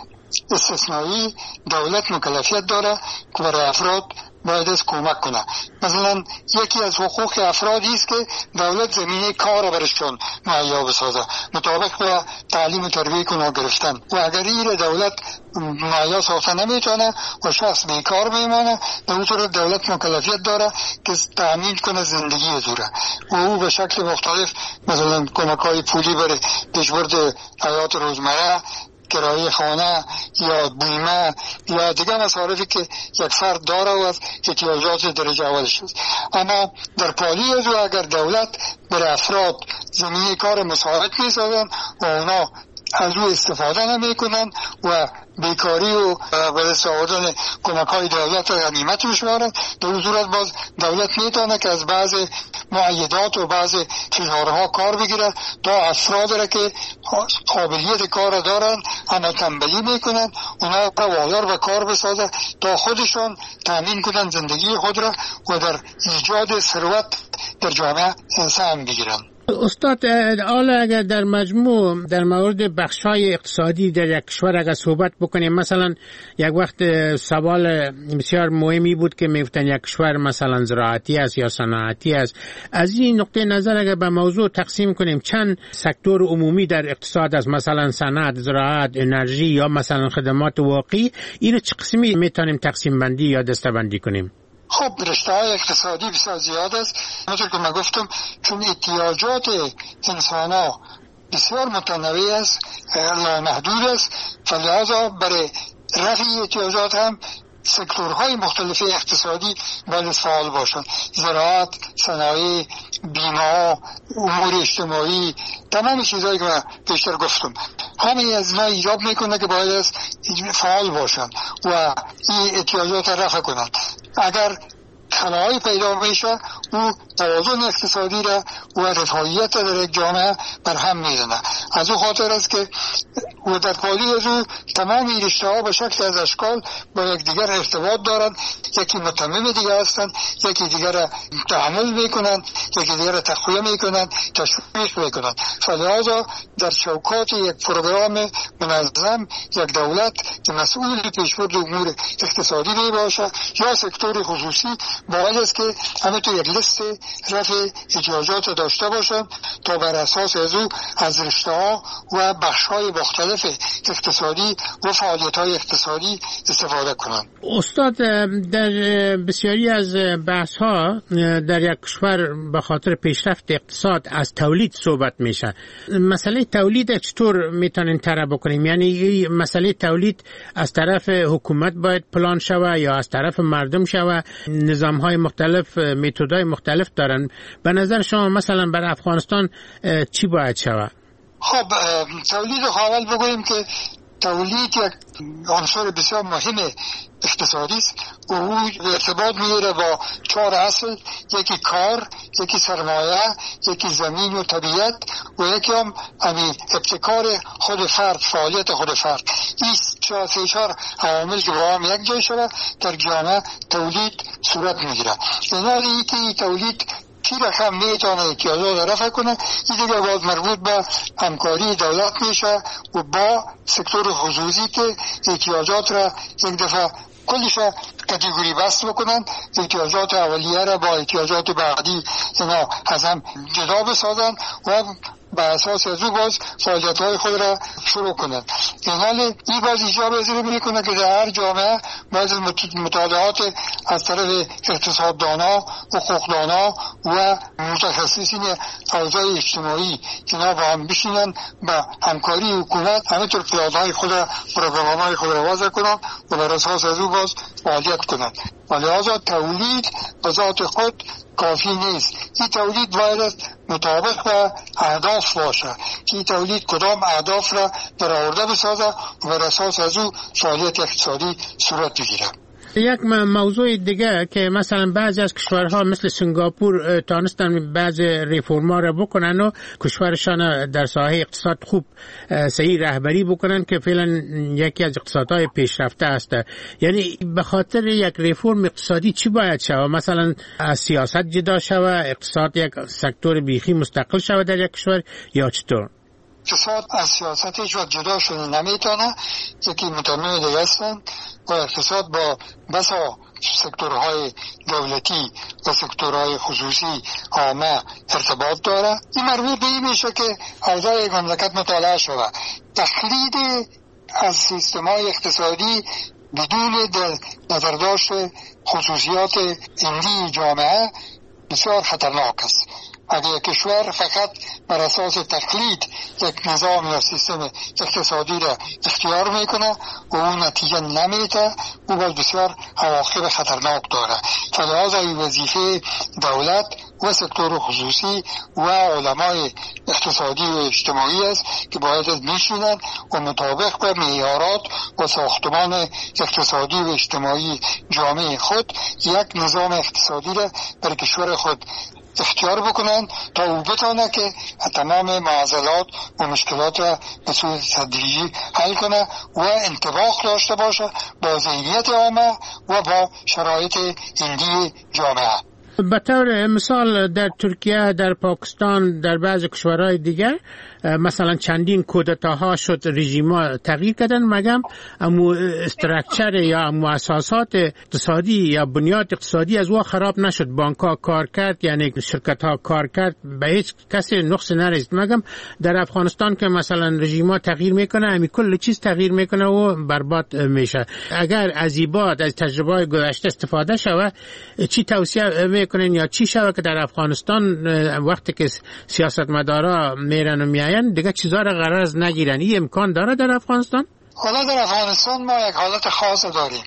استثنایی دولت مکلفیت داره که برای افراد باید از کمک کنه. مثلا یکی از حقوق افرادی است که دولت زمینه کار برشون مهیا بسازه مطابق با تعلیم و تربیه کنه گرفتن و اگر این دولت مهیا ساخته نمیتونه و شخص بیکار میمانه، به اون صورت دولت مکلفیت داره که تامین کنه زندگی دوره و او به شکل مختلف مثلا کمک‌های پولی برای پیشبرد حیات روزمره، کرایه خانه یا بیمه یا دیگه مصارفی که یک فرد داره و از احتیاجات درجه اولش است. اما در پالی از او اگر دولت برای افراد زمینه کار مساعد می‌سازن و اونا از او استفاده نمی‌کنن و بیکاری و به دست آوردن کمک‌های دولت را غنیمت می‌شمارند، در این صورت باز دولت می‌تونه که از بعض معایدات و بعض فشارها کار بگیره تا افراد را که قابلیت کار دارن اما تنبلی میکنن اونا را وادار به کار بسازه تا خودشان تامین کنن زندگی خود را و در ایجاد ثروت در جامعه سهم بگیرن. استاد حالا اگر در مجموع در مورد بخش‌های اقتصادی در یک کشور اگر صحبت بکنیم، مثلا یک وقت سوال بسیار مهمی بود که میگفتن یک کشور مثلا زراعتی است یا صنعتی است. از این نقطه نظر اگر به موضوع تقسیم کنیم چند سکتور عمومی در اقتصاد است، مثلا صنعت، زراعت، انرژی یا مثلا خدمات واقعی، اینو چه قسمی میتونیم تقسیم بندی یا دسته بندی کنیم؟ خب رشته‌های اقتصادی بسیار زیاد است. همونطور که من گفتم چون احتیاجات انسان‌ها بسیار متنوع است، نامحدود است، فلذا برای رفع احتیاجات هم سکتورهای مختلف اقتصادی باید فعال باشند. زراعت، صنایع، بیمه، امور اجتماعی، تمام چیزهایی که من بیشتر گفتم همه از اینا ایجاب میکنه که باید فعال باشند و این احتیاجات رفع کنند. اگر خلایی پیدا میشه او توازن اقتصادی را و رفاهیت در یک جامعه بر هم میزنه. از او خاطر است که و در پالی از او تمام این رشته ها به شکل از اشکال با یک دیگر ارتباط دارند، یکی متمم دیگر هستند، یکی دیگر را تحمل میکنند، یکی دیگر را تقویه میکنند، تشویق میکنند. فلذا در چوکات یک پروگرام منظم یک دولت که مسئول پیشبرد امور اقتصادی می باشه یا سکتور خصوصی باید است که همه تو یک لیست رفع احتیاجات داشته باشند تا بر اساس از او از رشته‌ها و بخش‌های مختلف اقتصادی و فعالیت‌های اقتصادی استفاده کنند. استاد در بسیاری از بحث‌ها در یک کشور به خاطر پیشرفت اقتصاد از تولید صحبت میشه. مسئله تولید چطور میتونین طرح بکنیم؟ یعنی مسئله تولید از طرف حکومت باید پلان شوه یا از طرف مردم شوه؟ نظام‌های مختلف، متدهای مختلف دارن. به نظر شما مثلا برای افغانستان چی باید شود؟ خب تولید اول بگوییم که تولید یک عنصر بسیار مهم اقتصادی است و او ارتباط میگیره با 4 اصل: یکی کار، یکی سرمایه، یکی زمین و طبیعت و یکی هم ابتکار خود فرد، فعالیت خود فرد. این 4 عوامل که با هم یک جای شده در جامعه تولید صورت میگیره. یعنی این تولید چی رقم میتونه احتیاجات رفع کنه، این دیگه باید مربوط به همکاری دولت میشه و با سکتور خصوصی که احتیاجات را یک دفعه کلش کاتگوری بست بکنن، احتیاجات اولیه را با احتیاجات بعدی اینا از هم جدا بسازن و به اساس از او باز فعالیت‌های خود را شروع کنند. این حال این باز ایجاب پذیری میکنه که در هر جامعه باز مطالعات از طرف اقتصاددانا، حقوقدانا و متخصصین اوضاع اجتماعی اینا با هم بشینن به همکاری حکومت همینطور پیاده‌های خود را، پروگرام‌های خود را وضع کنند و بر اساس از او باز فعالیت کنند. ولهذا تولید به ذات خود کافی نیست. این تولید باید مطابق به اهداف باشه که این تولید کدام اهداف را برآورده بسازه و بر اساس از او فعالیت اقتصادی صورت بگیره. یک موضوع دیگه که مثلا بعضی از کشورها مثل سنگاپور تانستن بعضی ریفورما را بکنن و کشورشان در ساحه اقتصاد خوب صحیح رهبری بکنن که فعلا یکی از اقتصادهای پیشرفته است. یعنی به خاطر یک ریفورم اقتصادی چی باید شود؟ مثلا از سیاست جدا شود، اقتصاد یک سکتور بیخی مستقل شود در یک کشور یا چطور؟ اقتصاد از سیاست هیچ وقت جدا شده نمیتونه، یکی متنوع دیگه هستن و اقتصاد با بسا سکتورهای دولتی و سکتورهای خصوصی عامه ارتباط داره. این مربوط به این میشه که اوضاع یک مملکت مطالعه شده. تقلید از سیستم‌های اقتصادی بدون نظرداشت خصوصیات عمده جامعه بسیار خطرناک است. اگر کشور فقط بر اساس تقلید یک نظام یا سیستم اقتصادی را اختیار میکنه و اون نتیجه نمیده، او باز بسیار عواقب خطرناک داره. فلذا این وظیفه دولت و سکتور خصوصی و علمای اقتصادی و اجتماعی است که باید میشینن و مطابق به معیارات و ساختمان اقتصادی و اجتماعی جامعه خود یک نظام اقتصادی را بر کشور خود اختیار بکنن تا او بتونه که تمام معضلات و مشکلات را به صورت تدریجی حل کنه و انطباق داشته باشه با ذهنیت عامه و با شرایط عمده جامعه. به طور مثال در ترکیه، در پاکستان، در بعض کشورهای دیگر مثلا چندین کودتاها شد، رژیم‌ها تغییر کردن، مگم امو استراکچر یا امو اساسات اقتصادی یا بنیاد اقتصادی از وا خراب نشد. بانک‌ها کار کرد، یعنی شرکت‌ها کار کرد، به هیچ کسی نقص نرسید. مگم در افغانستان که مثلا رژیم‌ها تغییر میکنه، همین کل چیز تغییر میکنه و برباد میشه. اگر از ایباد از تجربه‌های گذشته استفاده شود، چی توصیه میکنین یا چی شود که در افغانستان وقتی که سیاستمدارا میرن و میاین دیگه چیزا را غرض نگیرن؟ این امکان داره در افغانستان؟ حالا در افغانستان ما یک حالت خاص داریم.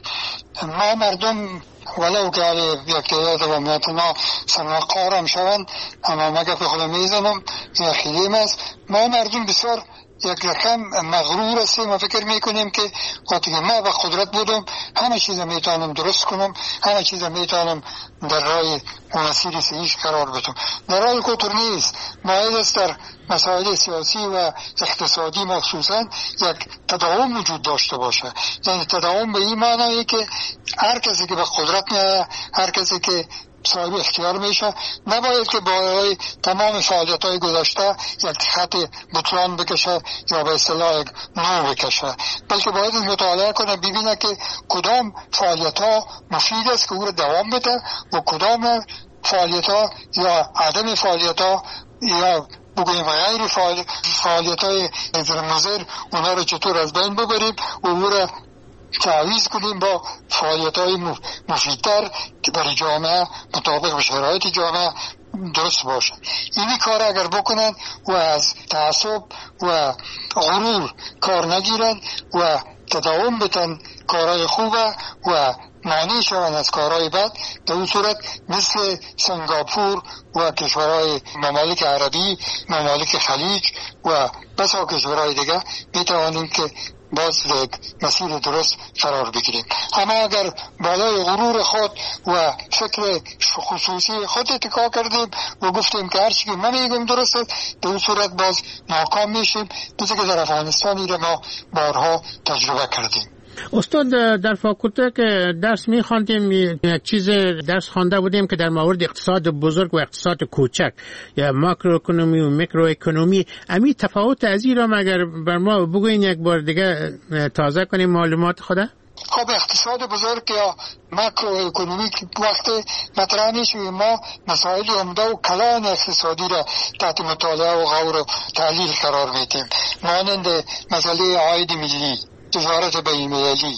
ما مردم ولو که یک تعداد و میتونا سنوقار هم شوند، اما مگه به خودم میزنم یا خیلیم است، ما مردم بسیار یک رقم مغرور هستیم و فکر میکنیم که وقتی که ما به قدرت بودم همه چیز میتونم درست کنم، همه چیز میتونم در راه مسیر صحیح قرار بدم. در راه کوتور نیست. باید است در مسائل سیاسی و اقتصادی مخصوصا یک تداوم وجود داشته باشه. یعنی تداوم به این معنیه که هر کسی که به قدرت میاد، هر کسی که صاحب اختیار میشه، نباید که با تمام فعالیت‌های گذشته یک خط بطلان بکشه یا به اصطلاح نو بکشه، بلکه باید مطالعه کنه ببینه که کدام فعالیت‌ها مفید است که او را دوام بده و کدام فعالیت‌ها یا عدم فعالیت‌ها یا بگویم غیر فعالیت‌های مضر اونا را چطور از بین ببریم و او را تعویض کنیم با فعالیت‌های مفیدتر که برای جامعه مطابق به شرایط جامعه درست باشه. اینی کار اگر بکنن و از تعصب و غرور کار نگیرن و تداوم بتن کارهای خوبه و معنی شوند از کارهای بد، در اون صورت مثل سنگاپور و کشورهای ممالک عربی، ممالک خلیج و بسا کشورهای دیگه میتوانیم که باز یک مسیر درست قرار بگیریم. اما اگر بالای غرور خود و فکر خصوصی خود اتکا کردیم و گفتیم که هر چی که من میگم درسته، به اون صورت باز ناکام میشیم، مثل که در افغانستانی را ما بارها تجربه کردیم. استاد، در فاکولته که درس می‌خواندیم یک چیز درس خوانده بودیم که در مورد اقتصاد بزرگ و اقتصاد کوچک یا ماکرواکونومی و میکرواکونومی، امی تفاوت از این را مگر بر ما بگوین یک بار دیگه تازه کنیم معلومات خود؟ خب اقتصاد بزرگ یا ماکرواکونومی وقتی مطرح میشه ما مسائل عمده و کلان اقتصادی را تحت مطالعه و غور و تحلیل قرار میدیم، مانند مسئله عاید ملی، تجارت بین‌المللی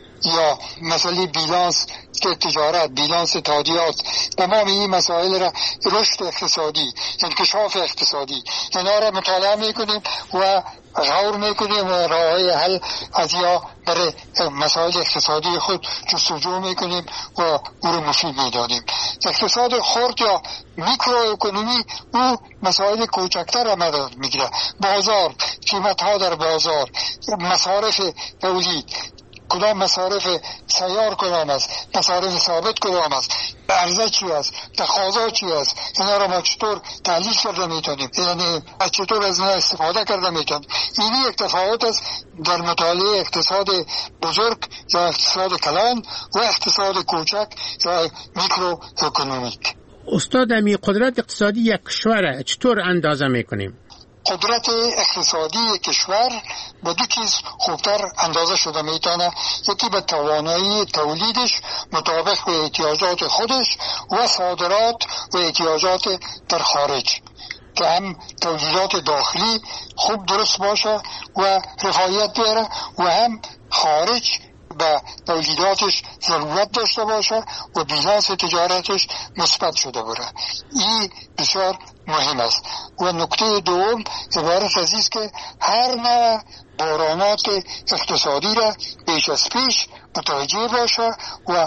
یا مسئله بیلانس تجارت، بیلانس تادیات، تمام این مسائل را رشد اقتصادی، انکشاف اقتصادی، اینا را مطالعه میکنیم و غور میکنیم و راه‌های حل از یا برای مسائل اقتصادی خود جستجو میکنیم و او را مفید میدانیم. اقتصاد خرد یا میکرواکونومی او مسائل کوچکتر را مدد میگیره، بازار، قیمت‌ها در بازار، مصارف تولید، کدام مصارف سیار کدام است، مصارف ثابت کدام است، عرضه چی است، تقاضا چی است، اینا را ما چطور تحلیل کرده میتونیم، یعنی چطور از اینا استفاده کرده میتونیم. این یک تفاوت است در مطالعه اقتصاد بزرگ یا اقتصاد کلان و اقتصاد کوچک یا میکرواکونومیک. استاد، امی قدرت اقتصادی یک کشور چطور اندازه میکنیم؟ قدرت اقتصادی کشور به دو چیز خوبتر اندازه شده میتونه، یکی به توانایی تولیدش مطابق به احتیاجات خودش و صادرات و احتیاجات در خارج، که هم تولیدات داخلی خوب درست باشه و رفاهیت بیاره و هم خارج به تولیداتش ضرورت داشته باشه و بیلانس تجارتش مثبت شده بره. این بسیار مهم است. و نکته دوم عبارت از است که هر نوع بحرانات اقتصادی را پیش از پیش متوجه باشه و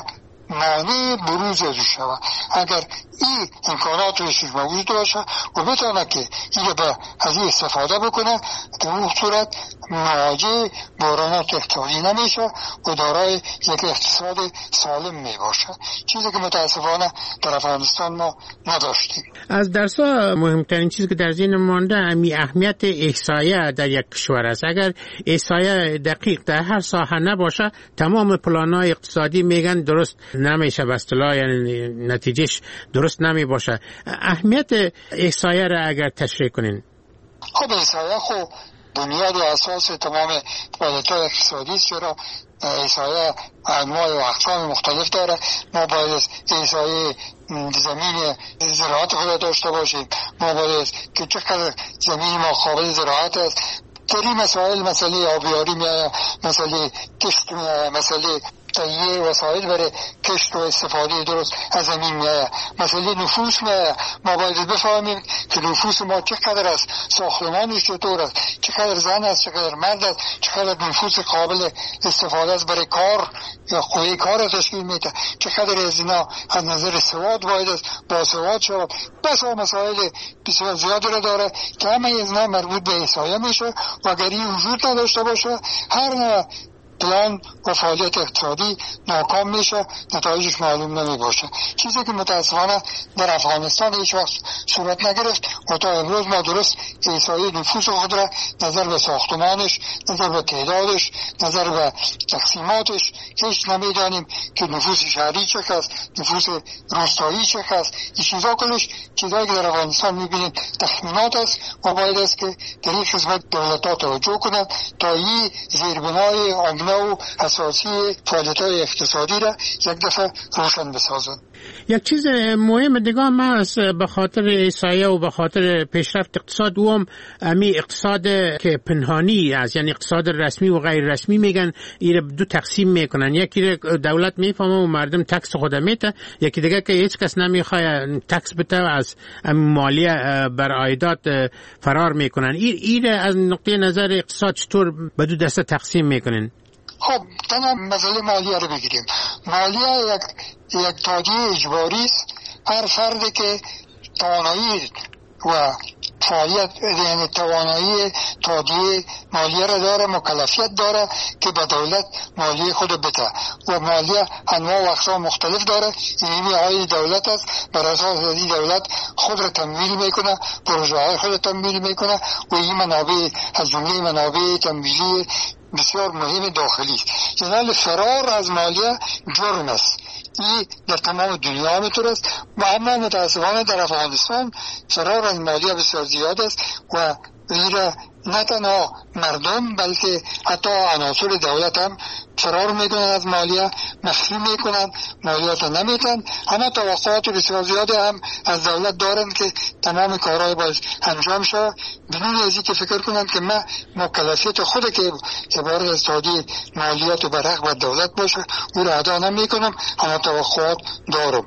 مانع بروز از شود. اگر این امکانات روش موجود باشه و بتونه که این به از این استفاده بکنه، در اون صورت مواجه بحرانات اقتصادی نمیشه و دارای یک اقتصاد سالم میباشه، چیزی که متاسفانه در افغانستان ما نداشتیم. از درس‌ها مهمترین چیزی که در ذهن مانده امی اهمیت احصایه در یک کشور است. اگر احصایه دقیق در هر ساحه نباشه، تمام پلان‌های اقتصادی میگن درست نمیشه، به اصطلاح یعنی نتیجهش درست نمی باشه. اهمیت احصایه را اگر تشریح کنین. خب احصایه خب بنیاد و اساس تمام فعالیت‌های اقتصادی است، چرا احصایه انواع و اقسام مختلف داره. ما باید احصایه زمین زراعت خود داشته باشیم، ما باید که چقدر زمین ما قابل زراعت است. در این مسئله آبیاری میاد، مسئله کشت میاد، مسئله تهیه وسایل برای کشت و استفاده درست از زمین میاد، مسئله نفوس میاد. ما باید بفهمیم که نفوس ما چقدر است، ساختمانش چطور است، چقدر زن است، چقدر مرد است، چقدر نفوس قابل استفاده است برای کار یا قوه کار تشکیل میده، چقدر از اینا از نظر سواد باید است با سواد شود. بس مسائل بسیار زیادی را داره که همه از اینا مربوط به احصایه میشه و اگر این وجود نداشته باشه هر نوع پلان و فعالیت اقتصادی ناکام میشه، نتایجش معلوم نمی باشه. چیزی که متاسفانه در افغانستان هیچ وقت صورت نگرفت و تا امروز ما درست احصایه نفوس خود را نظر به ساختمانش، نظر به تعدادش، نظر به تقسیماتش هیچ نمیدانیم که نفوس شهری چه هست، نفوس روستایی چه هست. این چیزا کلش چیزایی که در افغانستان میبینید تخمینات است و باید است که در این خدمت دولت‌ها توجه کنند تا این زیربنای عامه و اساسی فعالیت‌های اقتصادی را یک دفعه روشن بسازند. یک چیز مهم دیگه هم هست به خاطر احصایه و به خاطر پیشرفت اقتصاد و هم امی اقتصاد که پنهانی است، یعنی اقتصاد رسمی و غیر رسمی میگن. این دو تقسیم میکنن، یکی دولت میفهمه و مردم تکس خود میته، یکی دیگه که هیچ کس نمیخواد تکس بده از مالیه بر عایدات فرار میکنن. این از نقطه نظر اقتصاد چطور به دو دسته تقسیم میکنن؟ خب تنها مسئله مالیه رو بگیریم. مالیه یک تاجیه اجباری است. هر فردی که توانایی و فعالیت یعنی توانایی تادیه مالیه را داره، مکلفیت داره که به دولت مالیه خود بده و مالیه انواع و اقسام مختلف داره. این های دولت است، بر اساس این دولت خود را تمویل میکنه، پروژه های خود را تمویل میکنه و این منابع از جمله منابع تمویلی بسیار مهم داخلی است. جنال فرار از مالیه جرم است. این در تمام دنیا همینطور است و اما متاسفانه در افغانستان فرار از مالیه بسیار زیاد است و زیرا نه تنها مردم بلکه حتی عناصر دولت هم فرار میکنن از مالیه، مخفی میکنن، مالیات نمیتن. اما توقعات بسیار زیاده هم از دولت دارن که تمام کارهای باید انجام شود بدون از اینکه فکر کنن که من مکلفیت خود که عبارت از تادیه مالیات و برحق و دولت باشه او را ادا نمیکنم، اما توقعات دارم.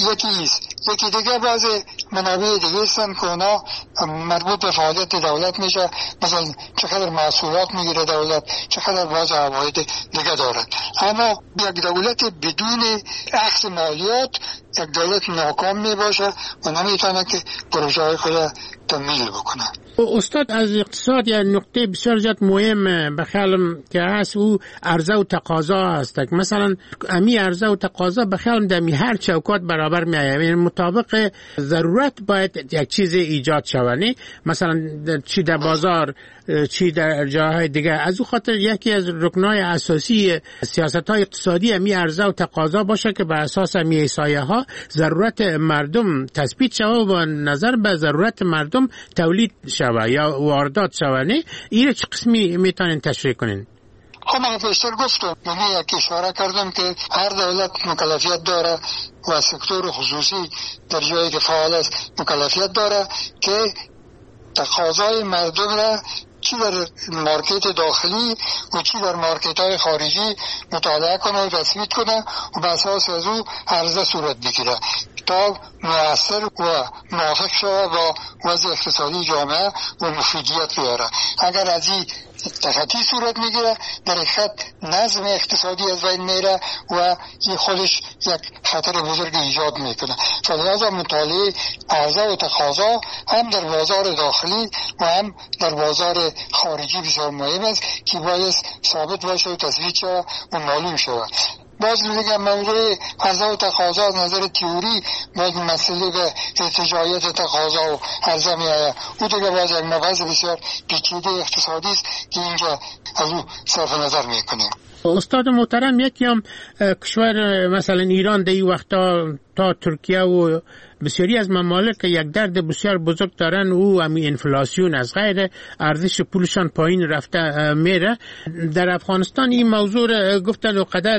یکی دیگه بعض منابع دیگه هستن که اونا مربوط به فعالیت دولت میشه، مثلا چقدر محصولات میگیره دولت، چقدر بعض عواید دیگه دارد. اما یک دولت بدون اخذ مالیات یک دولت ناکام میباشه و نمیتونه که پروژه های خود تمویل بکنه. استاد از اقتصاد یا نقطه بسیار زیاد مهم بخیالم که هست او عرضه و تقاضا هست. مثلا امی عرضه و تقاضا بخیالم در هر چوکات برابر می آید، یعنی مطابق ضرورت باید یک چیز ایجاد شود، مثلا چی در بازار چی در جاهای دیگه. از او خاطر یکی از رکنهای اساسی سیاست‌های اقتصادی امی عرضه و تقاضا باشه که بر اساس امی سایه ها ضرورت مردم تثبیت شود و نظر به ضرورت مردم تولید شود یا واردات شود. این چه قسمی میتونین تشریح کنین؟ خب من پیشتر گفتم، یعنی یک اشاره کردم که هر دولت مکلفیت داره و سکتور خصوصی در جایی که فعال است مکلفیت داره که تقاضای مردم را چی در مارکت داخلی و چی در مارکت های خارجی مطالعه کنه و تثبیت کنه و به اساس از او عرضه صورت بگیره تا مؤثر و موافق شود با وضع اقتصادی جامعه و مفیدیت بیاره. اگر از این تخطی صورت میگیره در حقیقت نظم اقتصادی از بین میره و این خودش یک خطر بزرگ ایجاد میکنه. فلذا مطالعه عرضه و تقاضا هم در بازار داخلی و هم در بازار خارجی بسیار مهم است که باید ثابت باشه و تثبیت شود و معلوم شود. باز میگم موضوع عرضه و تقاضا از نظر تئوری باز مسئله به ارتجاعیت تقاضا و عرضه میآید. او دیگه باز یک مبحث بسیار پیچیده اقتصادی است که اینجا از او صرف نظر میکنیم. استاد محترم، یکی هم کشور مثلا ایران در این وقتا تا ترکیه و بسیاری از ممالک یک درد بسیار بزرگ دارن، او همی انفلاسیون از غیر ارزش پولشان پایین رفته میره. در افغانستان این موضوع گفتن و قدر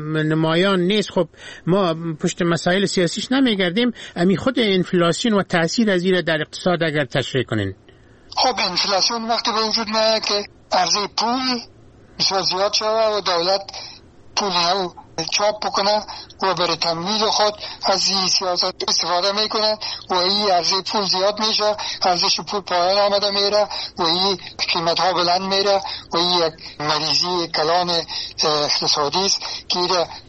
نمایان نیست. خب ما پشت مسائل سیاسیش نمیگردیم، همی خود انفلاسیون و تاثیر از این در اقتصاد اگر تشریح کنین. خب انفلاسیون وقتی به وجود میاد که عرضه پول بسیار زیاد شده و دولت پول رو چاپ بکنه و برای تمویل خود از این سیاست استفاده میکنه و این عرضه پول زیاد میشه، ارزش پول پایین آمده میره و این قیمت ها بلند میره و این یک مریضی کلان اقتصادی است که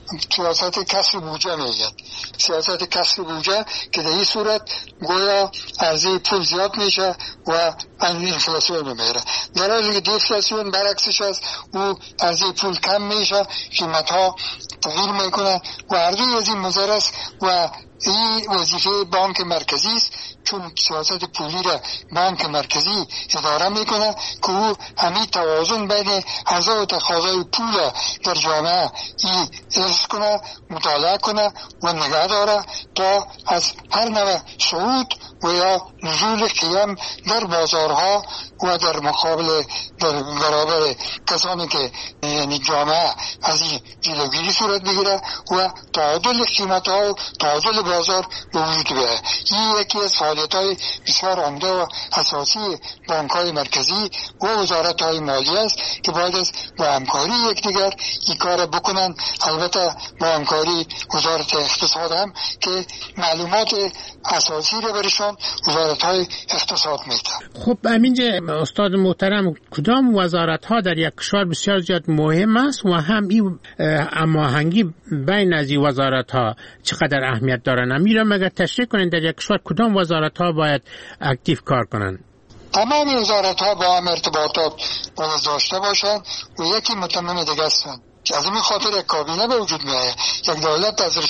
سیاست کسر بودجه میگن. سیاست کسر بودجه که در این صورت گویا عرضه پول زیاد میشه و انفلاسیون میره، در حالی که دیفلاسیون برعکسش است، او عرضه پول کم میشه، قیمت ها تغییر میکنه و هر دوی از این مضر است و این وظیفه بانک مرکزی است، چون سیاست پولی را بانک مرکزی اداره میکنه که او همین توازن بین عرضه و تقاضای پول در جامعه این حفظ کنه، مطالعه کنه و نگه داره تا از هر نوع صعود و یا نزول قیم در بازارها و در مقابل در برابر کسانی که یعنی جامعه از این جلوگیری صورت بگیره و تعادل قیمت ها و تعادل بازار به وجود بیاید. این یکی از فعالیت‌های بسیار عمده و اساسی بانک‌های مرکزی و وزارت‌های مالیه است که باید با همکاری یکدیگر این کار بکنن. البته با همکاری وزارت اقتصاد هم که معلومات اساسی رو برشون وزارت‌های اقتصاد میده. خب همینجا استاد محترم، کدام وزارت‌ها در یک کشور بسیار زیاد مهم است و هم این هماهنگی بین از این وزارت‌ها چقدر اهمیت دارن؟ میرم اگر تشریح کنین در یک کشور کدام وزارت وزارت ها باید اکتیو کار کنند؟ تمام وزارت ها با هم ارتباطات باید داشته باشند و یکی متمم دیگه هستند. از این خاطر یک کابینه به وجود میاد. یک دولت از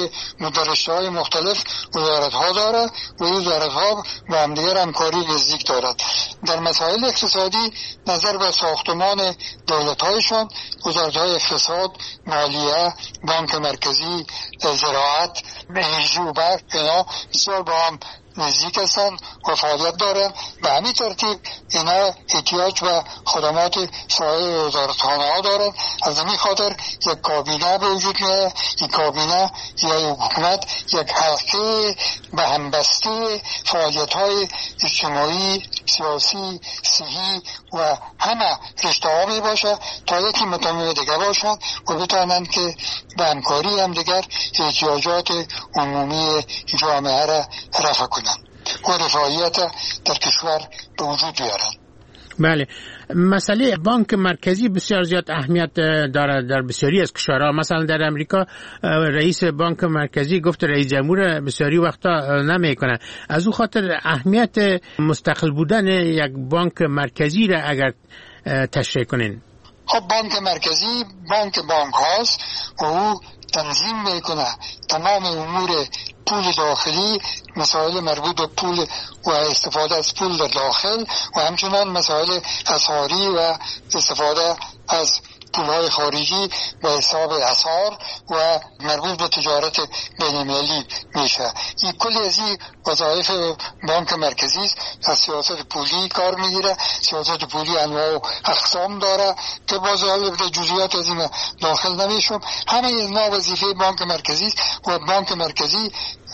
رشته‌های مختلف وزارت ها داره و این وزارت ها با هم دیگر همکاری نزدیک دارد. در مسائل اقتصادی نظر به ساختمان دولت هایشان وزارت های اقتصاد، مالیه، بانک مرکزی، زراعت، انرژی و برق اینا بسیار با هم نزدیک هستند و فعالیت دارند. به همین ترتیب اینا احتیاج به خدمات سایر وزارتخانه ها دارند. از همین خاطر یک کابینه به وجود میاد. این کابینه یا حکومت یک حلقه به همبسته فعالیت های اجتماعی، سیاسی، صحی و همه رشته ها می باشه تا یکی متمم دیگر باشند و بتوانند که به همکاری هم دیگر احتیاجات عمومی جامعه را رفع کنند و رفاهیت در کشور به وجود بیارند. بله، مسئله بانک مرکزی بسیار زیاد اهمیت دارد در بسیاری از کشورها. مثلا در امریکا رئیس بانک مرکزی گفت رئیس جمهور بسیاری وقتا نمیکنه. از او خاطر اهمیت مستقل بودن یک بانک مرکزی را اگر تشریح کنین. خب بانک مرکزی بانک هاست و او تنظیم میکنه تمام امور پول داخلی، مسائل مربوط به پول و استفاده از پول در داخل و همچنان مسائل اسعاری و استفاده از پولهای خارجی به حساب اسعار و مربوط به تجارت بین‌المللی میشه. این کلی از این وظایف بانک مرکزی است. از سیاست پولی کار میگیره. سیاست پولی انواع و اقسام داره که باز در جزئیات از این داخل نمیشم. همه اینا وظیفه بانک مرکزی است و بانک مرکزی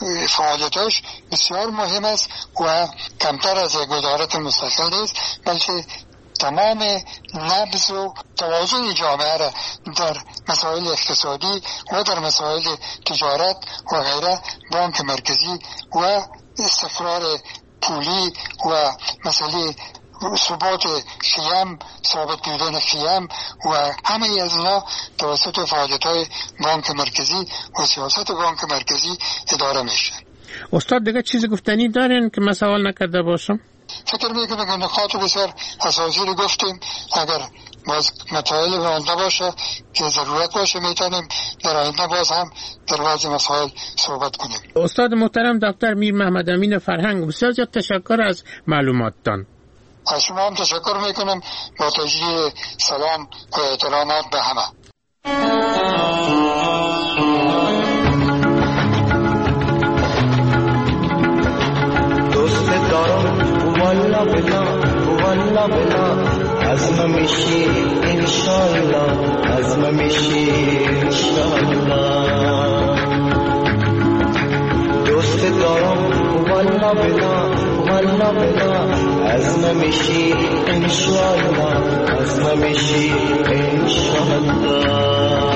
فعالیتاش بسیار مهم است و کمتر از یک وزارت مستقل نیست، بلکه تمام نبض و توازن جامعه را در مسائل اقتصادی و در مسائل تجارت و غیره بانک مرکزی و استقرار پولی و مسئله ثبات خیام، ثابت بودن خیام و همه از اینا توسط فعالیت‌های بانک مرکزی و سیاست بانک مرکزی اداره میشه. استاد دیگه چیزی گفتنی دارین که من سوال نکرده باشم؟ فکر میکنم که نکات بسیار اساسی رو گفتیم. اگر باز مسائل مانده باشه که ضرورت باشه میتونیم در آینده باز هم در بعضی مسائل صحبت کنیم. استاد محترم دکتر میر محمد امین فرهنگ، بسیار زیاد تشکر از معلوماتتان. از شما هم تشکر میکنم. با تجدید سلام و احترامات به همه. دوست دارم والا بلا عزم میشی انشالله، عزم میشی انشالله. دوست دارم والا بلا عزم میشی انشالله، عزم میشی انشالله.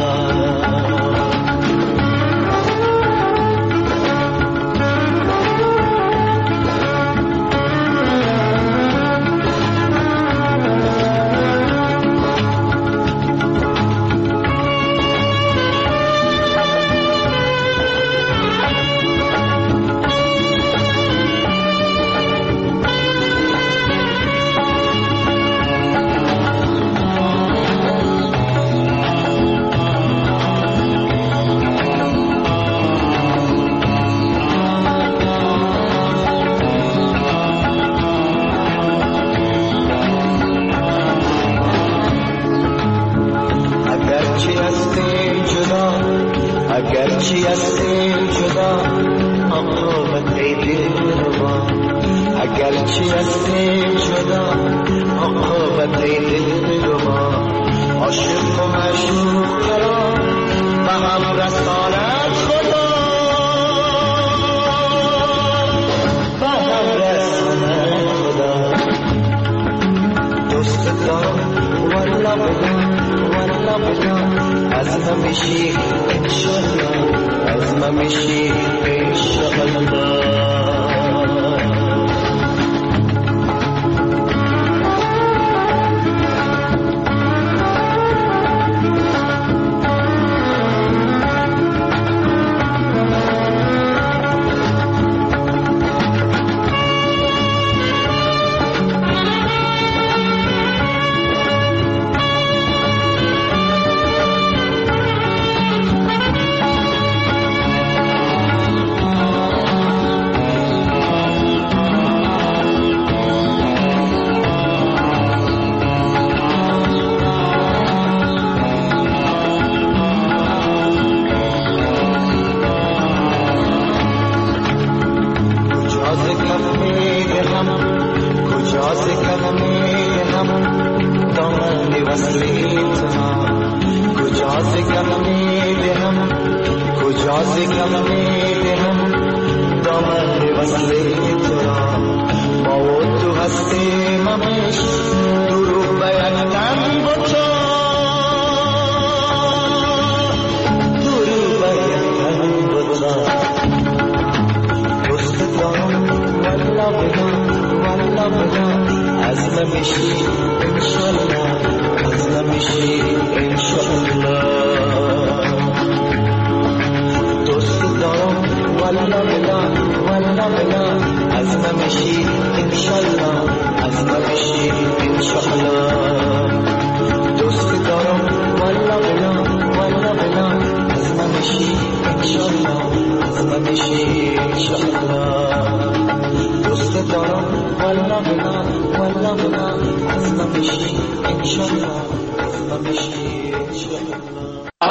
اگرچه هستیم جدا عاقبت ای دلربا، اگرچه هستیم جدا عاقبت ای دلربا. عاشق و معشوق قرار به هم رساند خدا، به هم رساند خدا. دوست دارم والا بدا عزم میشی انشالله، عزم میشی انشالله. کم میدهم کجا ز کم میدهم دامن وصل تو را ما و تو هستیم همیش درو به یک تن بچا درو به یک تن بچا دوست دارم والله بگم از نمیشی انشالله از نمیشی انشالله دوست دارم والله بگم از نمیشی انشالله از نمیشی انشالله دوست دارم والله بگم از نمیشی انشالله از نمیشی انشالله دوست دارم والله بگم از نمیشی انشالله از نمیشی انشالله